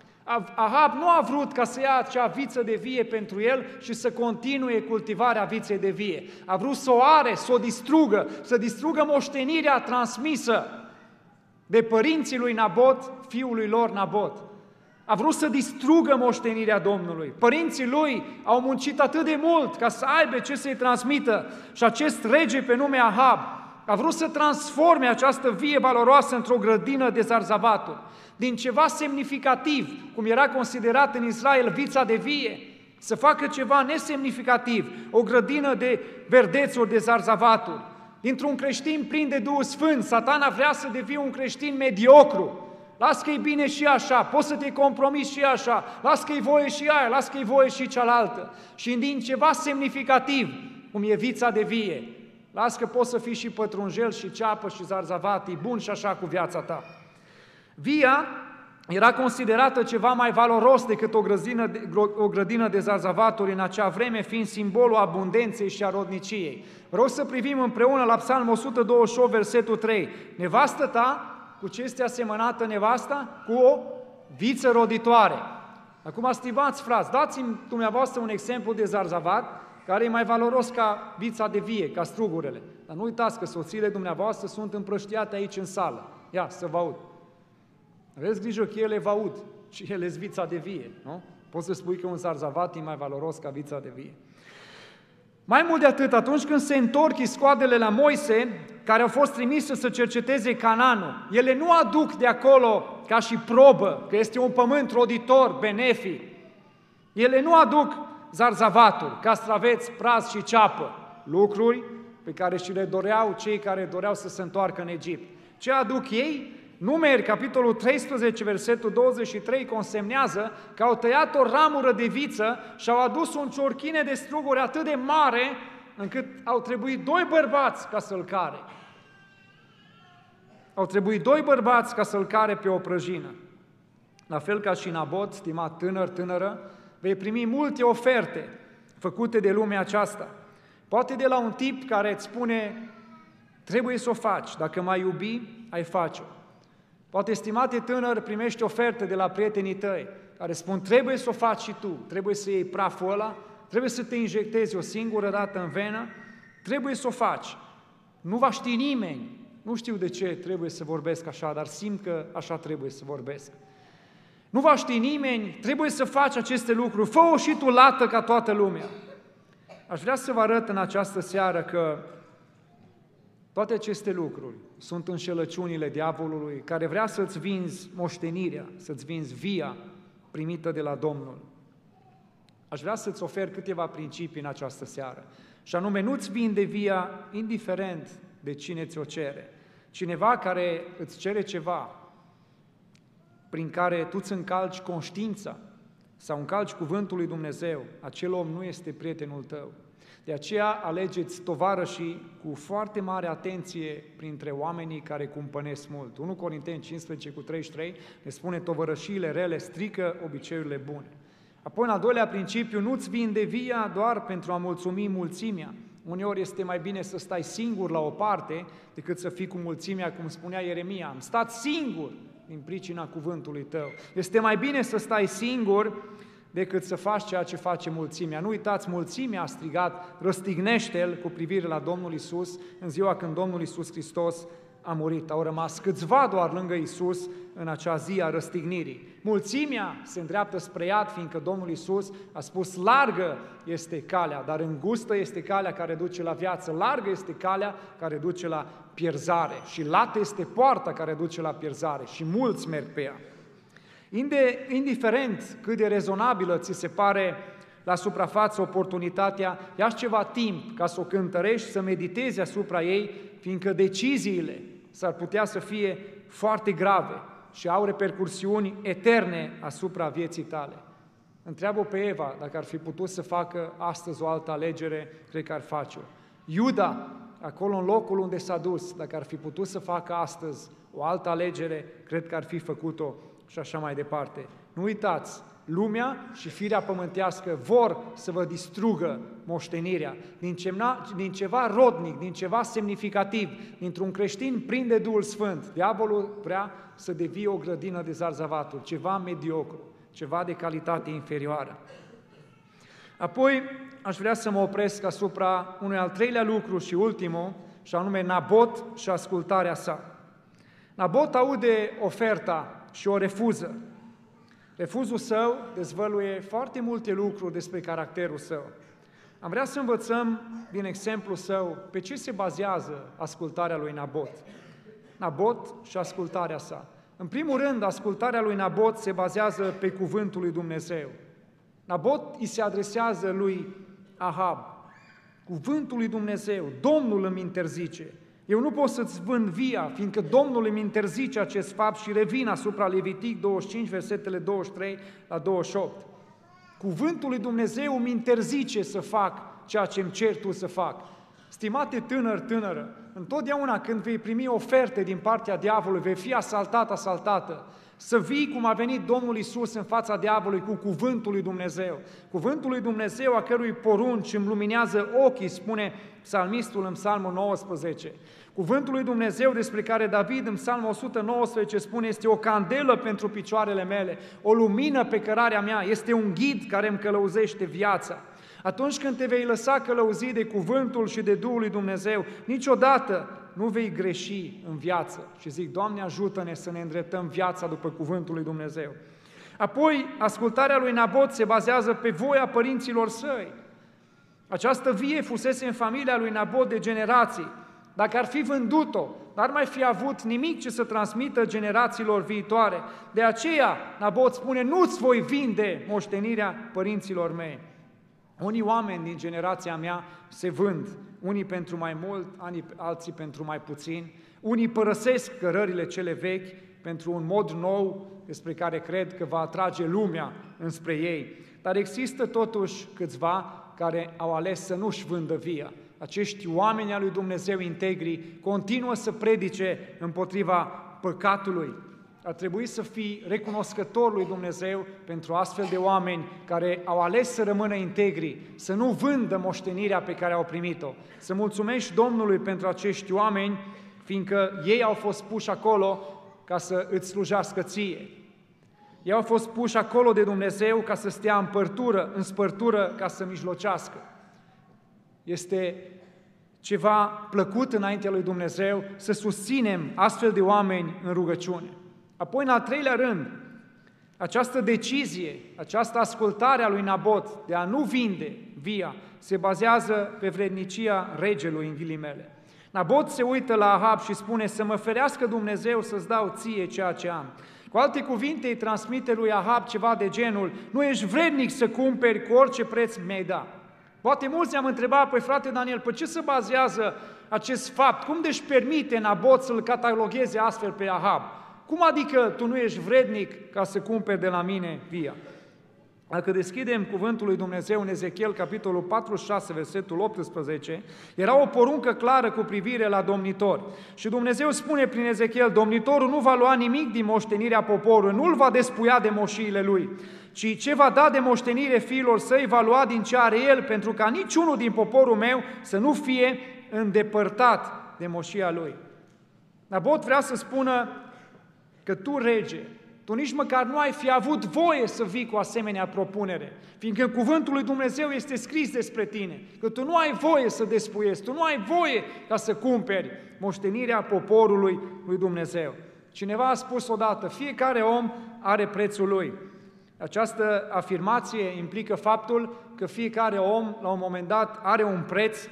Ahab nu a vrut ca să ia acea viță de vie pentru el și să continue cultivarea viței de vie. A vrut să o are, să o distrugă, să distrugă moștenirea transmisă de părinții lui Nabot, fiului lor Nabot. A vrut să distrugă moștenirea Domnului. Părinții lui au muncit atât de mult ca să aibă ce să-i transmită și acest rege pe nume Ahab a vrut să transforme această vie valoroasă într-o grădină de zarzavaturi. Din ceva semnificativ, cum era considerat în Israel vița de vie, să facă ceva nesemnificativ, o grădină de verdețuri, de zarzavaturi. Dintr-un creștin plin de Duhul Sfânt, Satana vrea să devii un creștin mediocru. Las că e bine și așa, poți să te compromiți și așa, las că e voie și aia, las că e voie și cealaltă. Și din ceva semnificativ, cum e vița de vie, las că poți să fii și pătrunjel și ceapă și zarzavat, e bun și așa cu viața ta. Via era considerată ceva mai valoros decât o grădină de, o grădină de zarzavaturi în acea vreme, fiind simbolul abundenței și a rodniciei. Vreau să privim împreună la Psalm o sută douăzeci și opt, versetul trei. Nevastă ta, cu ce este asemănată nevasta? Cu o viță roditoare. Acum, stimați frați, dați-mi dumneavoastră un exemplu de zarzavat care e mai valoros ca vița de vie, ca strugurele. Dar nu uitați că soțiile dumneavoastră sunt împrăștiate aici în sală. Ia, să vă aud. Aveți grijă că ele vă aud și ele sunt vița de vie, nu? Poți să spui că un zarzavat e mai valoros ca vița de vie. Mai mult de atât, atunci când se întorc iscoadele la Moise, care au fost trimise să cerceteze Canaanul, ele nu aduc de acolo ca și probă că este un pământ roditor, benefic. Ele nu aduc zarzavaturi, castraveți, praz și ceapă, lucruri pe care și le doreau cei care doreau să se întoarcă în Egipt. Ce aduc ei? Numeri, capitolul treisprezece, versetul douăzeci și trei, consemnează că au tăiat o ramură de viță și au adus un ciorchine de struguri atât de mare încât au trebuit doi bărbați ca să-l care. Au trebuit doi bărbați ca să-l care pe o prăjină. La fel ca și Nabot, stimat tânăr, tânără, vei primi multe oferte făcute de lumea aceasta. Poate de la un tip care îți spune, trebuie să o faci, dacă m-ai iubi, ai face-o. Poate, estimate tânăr, primești oferte de la prietenii tăi, care spun, trebuie să o faci și tu, trebuie să iei praful ăla, trebuie să te injectezi o singură dată în venă, trebuie să o faci. Nu va ști nimeni, nu știu de ce trebuie să vorbesc așa, dar simt că așa trebuie să vorbesc. Nu va ști nimeni, trebuie să faci aceste lucruri, fă-o și tu lată ca toată lumea. Aș vrea să vă arăt în această seară că toate aceste lucruri sunt înșelăciunile diavolului care vrea să-ți vinzi moștenirea, să-ți vinzi via primită de la Domnul. Aș vrea să-ți ofer câteva principii în această seară. Și anume, nu-ți vinde via indiferent de cine ți-o cere. Cineva care îți cere ceva prin care tu îți încalci conștiința sau încalci cuvântul lui Dumnezeu, acel om nu este prietenul tău. De aceea alegeți tovarășii cu foarte mare atenție printre oamenii care cumpănesc mult. unu Corinteni cincisprezece cu treizeci și trei ne spune tovărășiile rele strică obiceiurile bune. Apoi, în al doilea principiu, nu-ți vinde via doar pentru a mulțumi mulțimea. Uneori este mai bine să stai singur la o parte decât să fii cu mulțimea, cum spunea Ieremia. Am stat singur din pricina cuvântului tău. Este mai bine să stai singur decât să faci ceea ce face mulțimea. Nu uitați, mulțimea a strigat, răstignește-l cu privire la Domnul Iisus în ziua când Domnul Iisus Hristos a murit. Au rămas câțiva doar lângă Iisus în acea zi a răstignirii. Mulțimea se îndreaptă spre iad, fiindcă Domnul Iisus a spus: largă este calea, dar îngustă este calea care duce la viață, largă este calea care duce la pierzare și lată este poarta care duce la pierzare și mulți merg pe ea. Indiferent cât de rezonabilă ți se pare la suprafață oportunitatea, ia-și ceva timp ca să o cântărești, să meditezi asupra ei, fiindcă deciziile s-ar putea să fie foarte grave și au repercursiuni eterne asupra vieții tale. Întreabă pe Eva dacă ar fi putut să facă astăzi o altă alegere, cred că ar face-o. Iuda, acolo în locul unde s-a dus, dacă ar fi putut să facă astăzi o altă alegere, cred că ar fi făcut-o și așa mai departe. Nu uitați, lumea și firea pământească vor să vă distrugă moștenirea din ceva, din ceva rodnic, din ceva semnificativ, dintr-un creștin plin de Duhul Sfânt. Diavolul vrea să devie o grădină de zarzavaturi, ceva mediocru, ceva de calitate inferioară. Apoi aș vrea să mă opresc asupra unui al treilea lucru și ultimul, și anume Nabot și ascultarea sa. Nabot aude oferta și o refuză. Refuzul său dezvăluie foarte multe lucruri despre caracterul său. Am vrea să învățăm din exemplul său pe ce se bazează ascultarea lui Nabot. Nabot și ascultarea sa. În primul rând, ascultarea lui Nabot se bazează pe cuvântul lui Dumnezeu. Nabot îi se adresează lui Ahab. Cuvântul lui Dumnezeu, Domnul îmi interzice. Eu nu pot să-ți vând via, fiindcă Domnul îmi interzice acest fapt și revin asupra Levitic douăzeci și cinci, versetele douăzeci și trei la douăzeci și opt. Cuvântul lui Dumnezeu îmi interzice să fac ceea ce îmi cer tu să fac. Stimate tânăr, tânără, întotdeauna când vei primi oferte din partea diavolului, vei fi asaltat, asaltată, să vii cum a venit Domnul Iisus în fața diavolului cu cuvântul lui Dumnezeu. Cuvântul lui Dumnezeu, a cărui porunci îmi luminează ochii, spune psalmistul în Psalmul nouăsprezece. Cuvântul lui Dumnezeu despre care David în Psalmul o sută nouăsprezece spune: este o candelă pentru picioarele mele, o lumină pe cărarea mea, este un ghid care îmi călăuzește viața. Atunci când te vei lăsa călăuzit de cuvântul și de Duhul lui Dumnezeu, niciodată nu vei greși în viață. Și zic, Doamne, ajută-ne să ne îndreptăm viața după cuvântul lui Dumnezeu. Apoi, ascultarea lui Nabot se bazează pe voia părinților săi. Această vie fusese în familia lui Nabot de generații. Dacă ar fi vândut-o, n-ar mai fi avut nimic ce să transmită generațiilor viitoare. De aceea, Nabot spune, nu-ți voi vinde moștenirea părinților mei. Unii oameni din generația mea se vând, unii pentru mai mult, alții pentru mai puțin, unii părăsesc cărările cele vechi pentru un mod nou despre care cred că va atrage lumea înspre ei. Dar există totuși câțiva care au ales să nu-și vândă via. Acești oameni al lui Dumnezeu integri continuă să predice împotriva păcatului. Ar trebui să fii recunoscător lui Dumnezeu pentru astfel de oameni care au ales să rămână integri, să nu vândă moștenirea pe care au primit-o. Să mulțumești Domnului pentru acești oameni, fiindcă ei au fost puși acolo ca să îți slujească ție. Ei au fost puși acolo de Dumnezeu ca să stea în părtură, în spărtură, ca să mijlocească. Este ceva plăcut înaintea lui Dumnezeu să susținem astfel de oameni în rugăciune. Apoi, în al treilea rând, această decizie, această ascultare a lui Nabot de a nu vinde via, se bazează pe vrednicia regelui, în ghilimele. Nabot se uită la Ahab și spune, să mă ferească Dumnezeu să-ți dau ție ceea ce am. Cu alte cuvinte, îi transmite lui Ahab ceva de genul, nu ești vrednic să cumperi cu orice preț mi-ai da. Poate mulți am întrebat, păi frate Daniel, pe ce se bazează acest fapt? Cum de-și permite Nabot să-l catalogheze astfel pe Ahab? Cum adică tu nu ești vrednic ca să cumperi de la mine via? Dacă deschidem cuvântul lui Dumnezeu în Ezechiel, capitolul patruzeci și șase, versetul optsprezece, era o poruncă clară cu privire la domnitor. Și Dumnezeu spune prin Ezechiel, domnitorul nu va lua nimic din moștenirea poporului, nu îl va despuia de moșiile lui, ci ce va da de moștenire fiilor săi va lua din ce are el, pentru ca niciunul din poporul meu să nu fie îndepărtat de moșia lui. Nabot vrea să spună că tu, rege, Tu nici măcar nu ai fi avut voie să vii cu asemenea propunere, fiindcă cuvântul lui Dumnezeu este scris despre tine, că tu nu ai voie să despuiezi, tu nu ai voie ca să cumperi moștenirea poporului lui Dumnezeu. Cineva a spus odată, fiecare om are prețul lui. Această afirmație implică faptul că fiecare om, la un moment dat, are un preț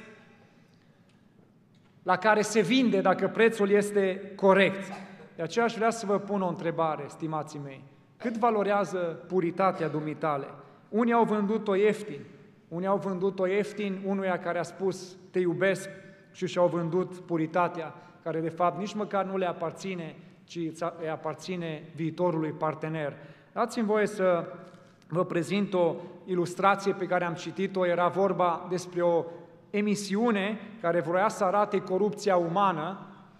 la care se vinde dacă prețul este corect. De aceea aș vrea să vă pun o întrebare, stimații mei. Cât valorează puritatea dumitale? Unii au vândut-o ieftin, unii au vândut-o ieftin unuia care a spus te iubesc și și-au vândut puritatea, care de fapt nici măcar nu le aparține, ci îi aparține viitorului partener. Dați-mi voie să vă prezint o ilustrație pe care am citit-o, era vorba despre o emisiune care vroia să arate corupția umană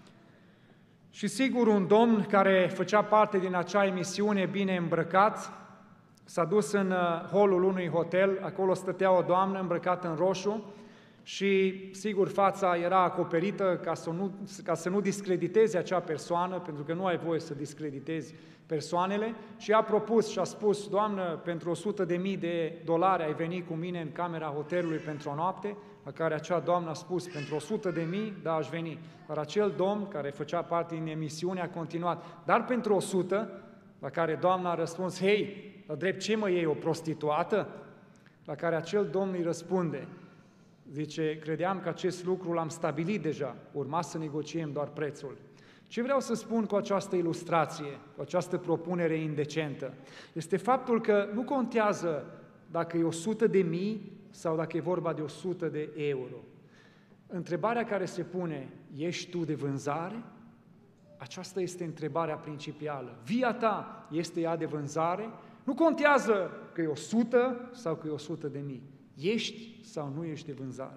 și sigur un domn care făcea parte din acea emisiune bine îmbrăcat s-a dus în holul unui hotel, acolo stătea o doamnă îmbrăcată în roșu și sigur fața era acoperită ca să nu, ca să nu discrediteze acea persoană, pentru că nu ai voie să discreditezi persoanele, și a propus și a spus, doamnă, pentru o sută de mii de dolari ai venit cu mine în camera hotelului pentru o noapte, la care acea doamnă a spus, pentru o sută de mii, da, aș veni. Dar acel domn, care făcea parte din emisiune, a continuat, dar pentru o sută, la care doamna a răspuns, hei, la drept ce mă iei, o prostituată? La care acel domn îi răspunde, zice, credeam că acest lucru l-am stabilit deja, urma să negociem doar prețul. Ce vreau să spun cu această ilustrație, cu această propunere indecentă, este faptul că nu contează dacă e o sută de mii sau dacă e vorba de o sută de euro. Întrebarea care se pune, ești tu de vânzare? Aceasta este întrebarea principală. Via ta este ea de vânzare? Nu contează că e o sută sau că e o sută de mii. Ești sau nu ești de vânzare?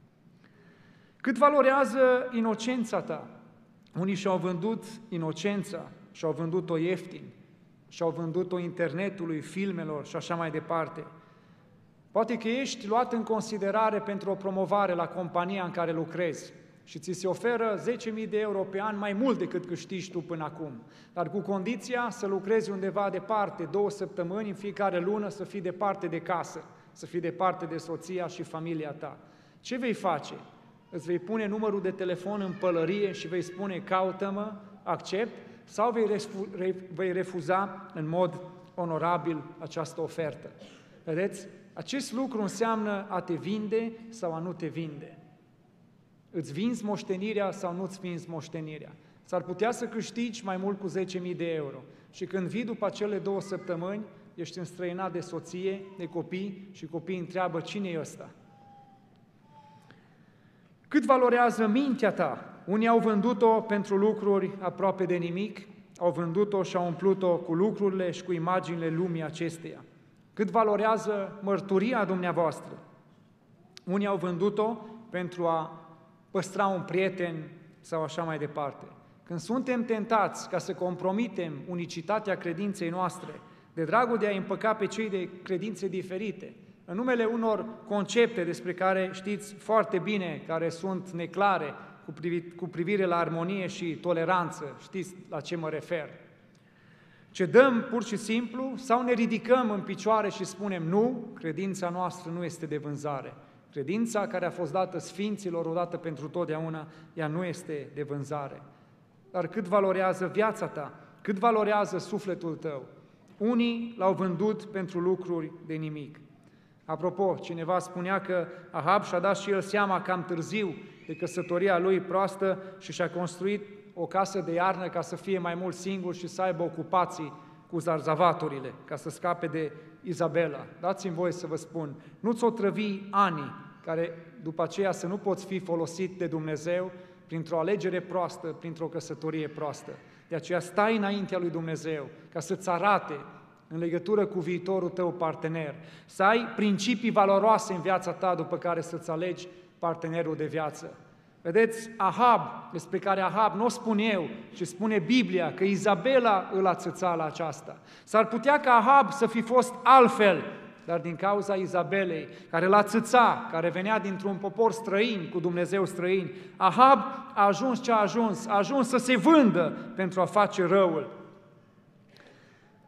Cât valorează inocența ta? Unii și-au vândut inocența, și-au vândut-o ieftin, și-au vândut-o internetului, filmelor și așa mai departe. Poate că ești luat în considerare pentru o promovare la compania în care lucrezi și ți se oferă zece mii de euro pe an mai mult decât câștigi tu până acum, dar cu condiția să lucrezi undeva departe, două săptămâni în fiecare lună, să fii departe de casă, să fii departe de soția și familia ta. Ce vei face? Îți vei pune numărul de telefon în pălărie și vei spune, caută-mă, accept, sau vei, refu, vei refuza în mod onorabil această ofertă? Vedeți? Acest lucru înseamnă a te vinde sau a nu te vinde. Îți vinzi moștenirea sau nu-ți vinzi moștenirea. S-ar putea să câștigi mai mult cu zece mii de euro și când vii după acele două săptămâni, ești înstrăinat de soție, de copii și copiii întreabă, cine e ăsta? Cât valorează mintea ta? Unii au vândut-o pentru lucruri aproape de nimic, au vândut-o și au umplut-o cu lucrurile și cu imaginile lumii acesteia. Cât valorează mărturia dumneavoastră? Unii au vândut-o pentru a păstra un prieten sau așa mai departe. Când suntem tentați ca să compromitem unicitatea credinței noastre, de dragul de a împăca pe cei de credințe diferite, în numele unor concepte despre care știți foarte bine, care sunt neclare cu, privi, cu privire la armonie și toleranță, știți la ce mă refer. Cedăm pur și simplu sau ne ridicăm în picioare și spunem nu, credința noastră nu este de vânzare. Credința care a fost dată sfinților odată pentru totdeauna, ea nu este de vânzare. Dar cât valorează viața ta? Cât valorează sufletul tău? Unii l-au vândut pentru lucruri de nimic. Apropo, cineva spunea că Ahab și-a dat și el seama cam târziu de căsătoria lui proastă și și-a construit o casă de iarnă ca să fie mai mult singur și să aibă ocupații cu zarzavaturile, ca să scape de Izabela. Dați-mi voie să vă spun, nu-ți otrăvi ani care după aceea să nu poți fi folosit de Dumnezeu printr-o alegere proastă, printr-o căsătorie proastă. De aceea stai înaintea lui Dumnezeu ca să-ți arate în legătură cu viitorul tău partener, să ai principii valoroase în viața ta după care să-ți alegi partenerul de viață. Vedeți, Ahab, despre care Ahab nu o spun eu, ci spune Biblia că Izabela îl ațăța la aceasta. S-ar putea ca Ahab să fi fost altfel, dar din cauza Izabelei, care l-a țăța, care venea dintr-un popor străin, cu Dumnezeu străin, Ahab a ajuns ce a ajuns, a ajuns să se vândă pentru a face răul.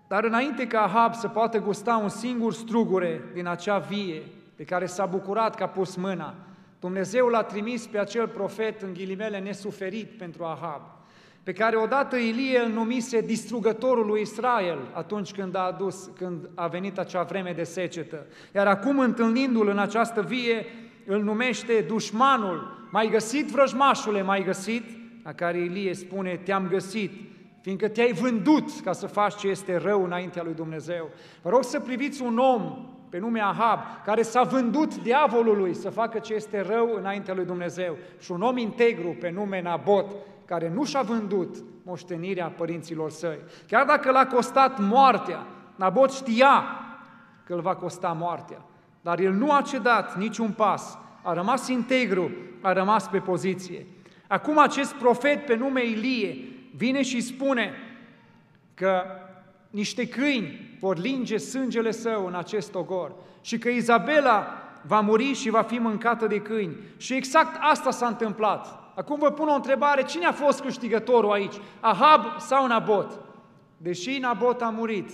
Dar înainte ca Ahab să poată gusta un singur strugure din acea vie de care s-a bucurat că a pus mâna, Dumnezeu l-a trimis pe acel profet, în ghilimele, nesuferit pentru Ahab, pe care odată Ilie îl numise distrugătorul lui Israel atunci când a, adus, când a venit acea vreme de secetă. Iar acum, întâlnindu-l în această vie, îl numește dușmanul. M-ai găsit, vrăjmașule, m-ai găsit? La care Ilie spune, te-am găsit, fiindcă te-ai vândut ca să faci ce este rău înaintea lui Dumnezeu. Vă rog să priviți un om pe nume Ahab, care s-a vândut diavolului să facă ce este rău înaintea lui Dumnezeu, și un om integru pe nume Nabot, care nu și-a vândut moștenirea părinților săi. Chiar dacă l-a costat moartea, Nabot știa că îl va costa moartea, dar el nu a cedat niciun pas, a rămas integru, a rămas pe poziție. Acum acest profet pe nume Ilie vine și spune că niște câini vor linge sângele său în acest ogor și că Izabela va muri și va fi mâncată de câini. Și exact asta s-a întâmplat. Acum vă pun o întrebare, cine a fost câștigătorul aici? Ahab sau Nabot? Deși Nabot a murit,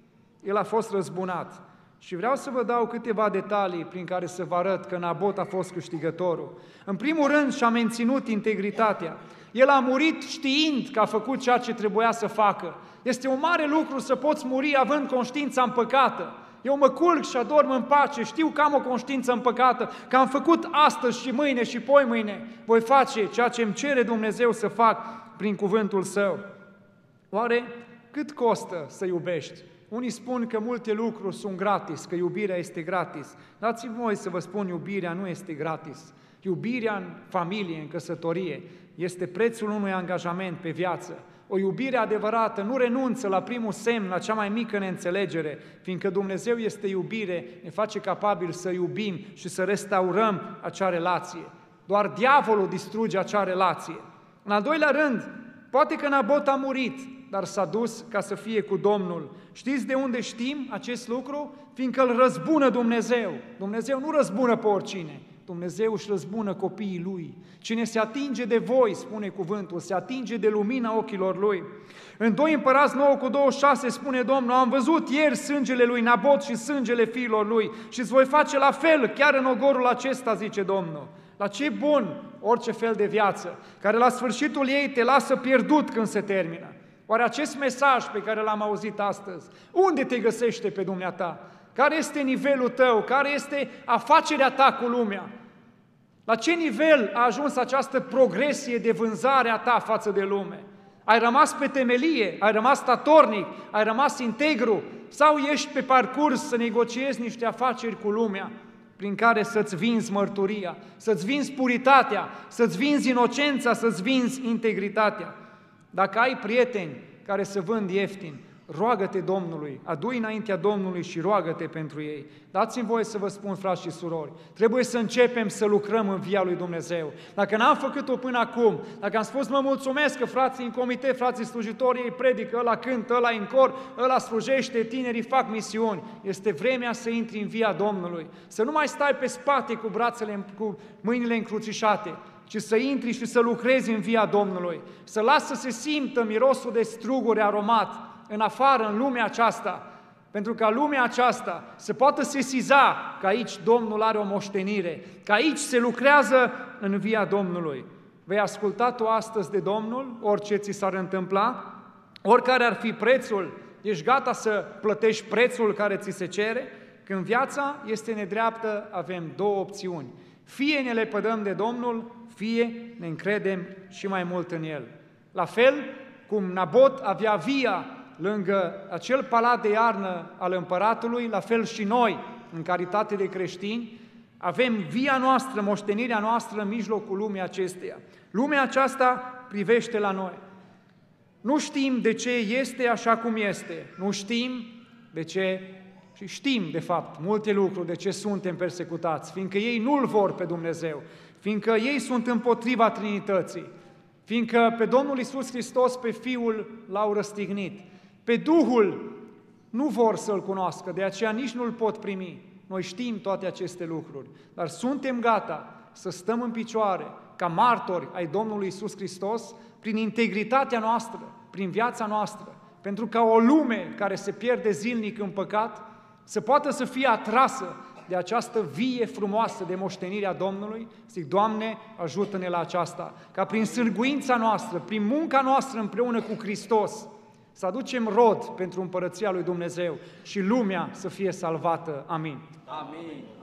el a fost răzbunat. Și vreau să vă dau câteva detalii prin care să vă arăt că Nabot a fost câștigătorul. În primul rând, și-a menținut integritatea. El a murit știind că a făcut ceea ce trebuia să facă. Este un mare lucru să poți muri având conștiința împăcată. Eu mă culc și adorm în pace, știu că am o conștiință împăcată, că am făcut astăzi și mâine și poi mâine. Voi face ceea ce îmi cere Dumnezeu să fac prin cuvântul Său. Oare cât costă să iubești? Unii spun că multe lucruri sunt gratis, că iubirea este gratis. Dați-mi voi să vă spun, iubirea nu este gratis. Iubirea în familie, în căsătorie, este prețul unui angajament pe viață. O iubire adevărată nu renunță la primul semn, la cea mai mică neînțelegere, fiindcă Dumnezeu este iubire, ne face capabil să iubim și să restaurăm acea relație. Doar diavolul distruge acea relație. În al doilea rând, poate că Nabot a murit, dar s-a dus ca să fie cu Domnul. Știți de unde știm acest lucru? Fiindcă îl răzbună Dumnezeu. Dumnezeu nu răzbună pe oricine. Dumnezeu își răzbună copiii Lui. Cine se atinge de voi, spune cuvântul, se atinge de lumina ochilor Lui. În doi Împărați nouă cu douăzeci și șase spune Domnul, am văzut ieri sângele lui Nabot și sângele fiilor lui și îți voi face la fel chiar în ogorul acesta, zice Domnul. La ce bun orice fel de viață, care la sfârșitul ei te lasă pierdut când se termină. Oare acest mesaj pe care l-am auzit astăzi, unde te găsește pe dumneata? Care este nivelul tău? Care este afacerea ta cu lumea? La ce nivel a ajuns această progresie de vânzare a ta față de lume? Ai rămas pe temelie? Ai rămas statornic? Ai rămas integru? Sau ești pe parcurs să negociezi niște afaceri cu lumea prin care să-ți vinzi mărturia, să-ți vinzi puritatea, să-ți vinzi inocența, să-ți vinzi integritatea? Dacă ai prieteni care să vând ieftin, roagă-te Domnului, adu-i înaintea Domnului și roagă-te pentru ei. Dați-mi voie să vă spun, frați și surori, trebuie să începem să lucrăm în via lui Dumnezeu. Dacă n-am făcut-o până acum, dacă am spus mă mulțumesc că frații în comitet, frații slujitori, ei predică, ăla cântă, ăla în cor, ăla slujește, tinerii fac misiuni, este vremea să intri în via Domnului, să nu mai stai pe spate cu brațele, cu mâinile încrucișate, ci să intri și să lucrezi în via Domnului, să lasă să se simtă mirosul de struguri aromat în afară, în lumea aceasta, pentru ca lumea aceasta să poată sesiza că aici Domnul are o moștenire, că aici se lucrează în via Domnului. Vei asculta tu astăzi de Domnul, orice ți s-ar întâmpla, oricare ar fi prețul, ești gata să plătești prețul care ți se cere? Când viața este nedreaptă, avem două opțiuni. Fie ne lepădăm de Domnul, fie ne încredem și mai mult în El. La fel cum Nabot avea via lângă acel palat de iarnă al împăratului, la fel și noi, în calitate de creștini, avem via noastră, moștenirea noastră în mijlocul lumii acesteia. Lumea aceasta privește la noi. Nu știm de ce este așa cum este, nu știm de ce, și știm de fapt multe lucruri de ce suntem persecutați, fiindcă ei nu-L vor pe Dumnezeu, fiindcă ei sunt împotriva Trinității, fiindcă pe Domnul Iisus Hristos, pe Fiul, L-au răstignit. Pe Duhul nu vor să-L cunoască, de aceea nici nu-L pot primi. Noi știm toate aceste lucruri, dar suntem gata să stăm în picioare ca martori ai Domnului Iisus Hristos prin integritatea noastră, prin viața noastră, pentru ca o lume care se pierde zilnic în păcat să poată să fie atrasă de această vie frumoasă de moștenirea Domnului. Zic, Doamne, ajută-ne la aceasta, ca prin sârguința noastră, prin munca noastră împreună cu Hristos, să aducem rod pentru împărăția lui Dumnezeu și lumea să fie salvată. Amin. Amin.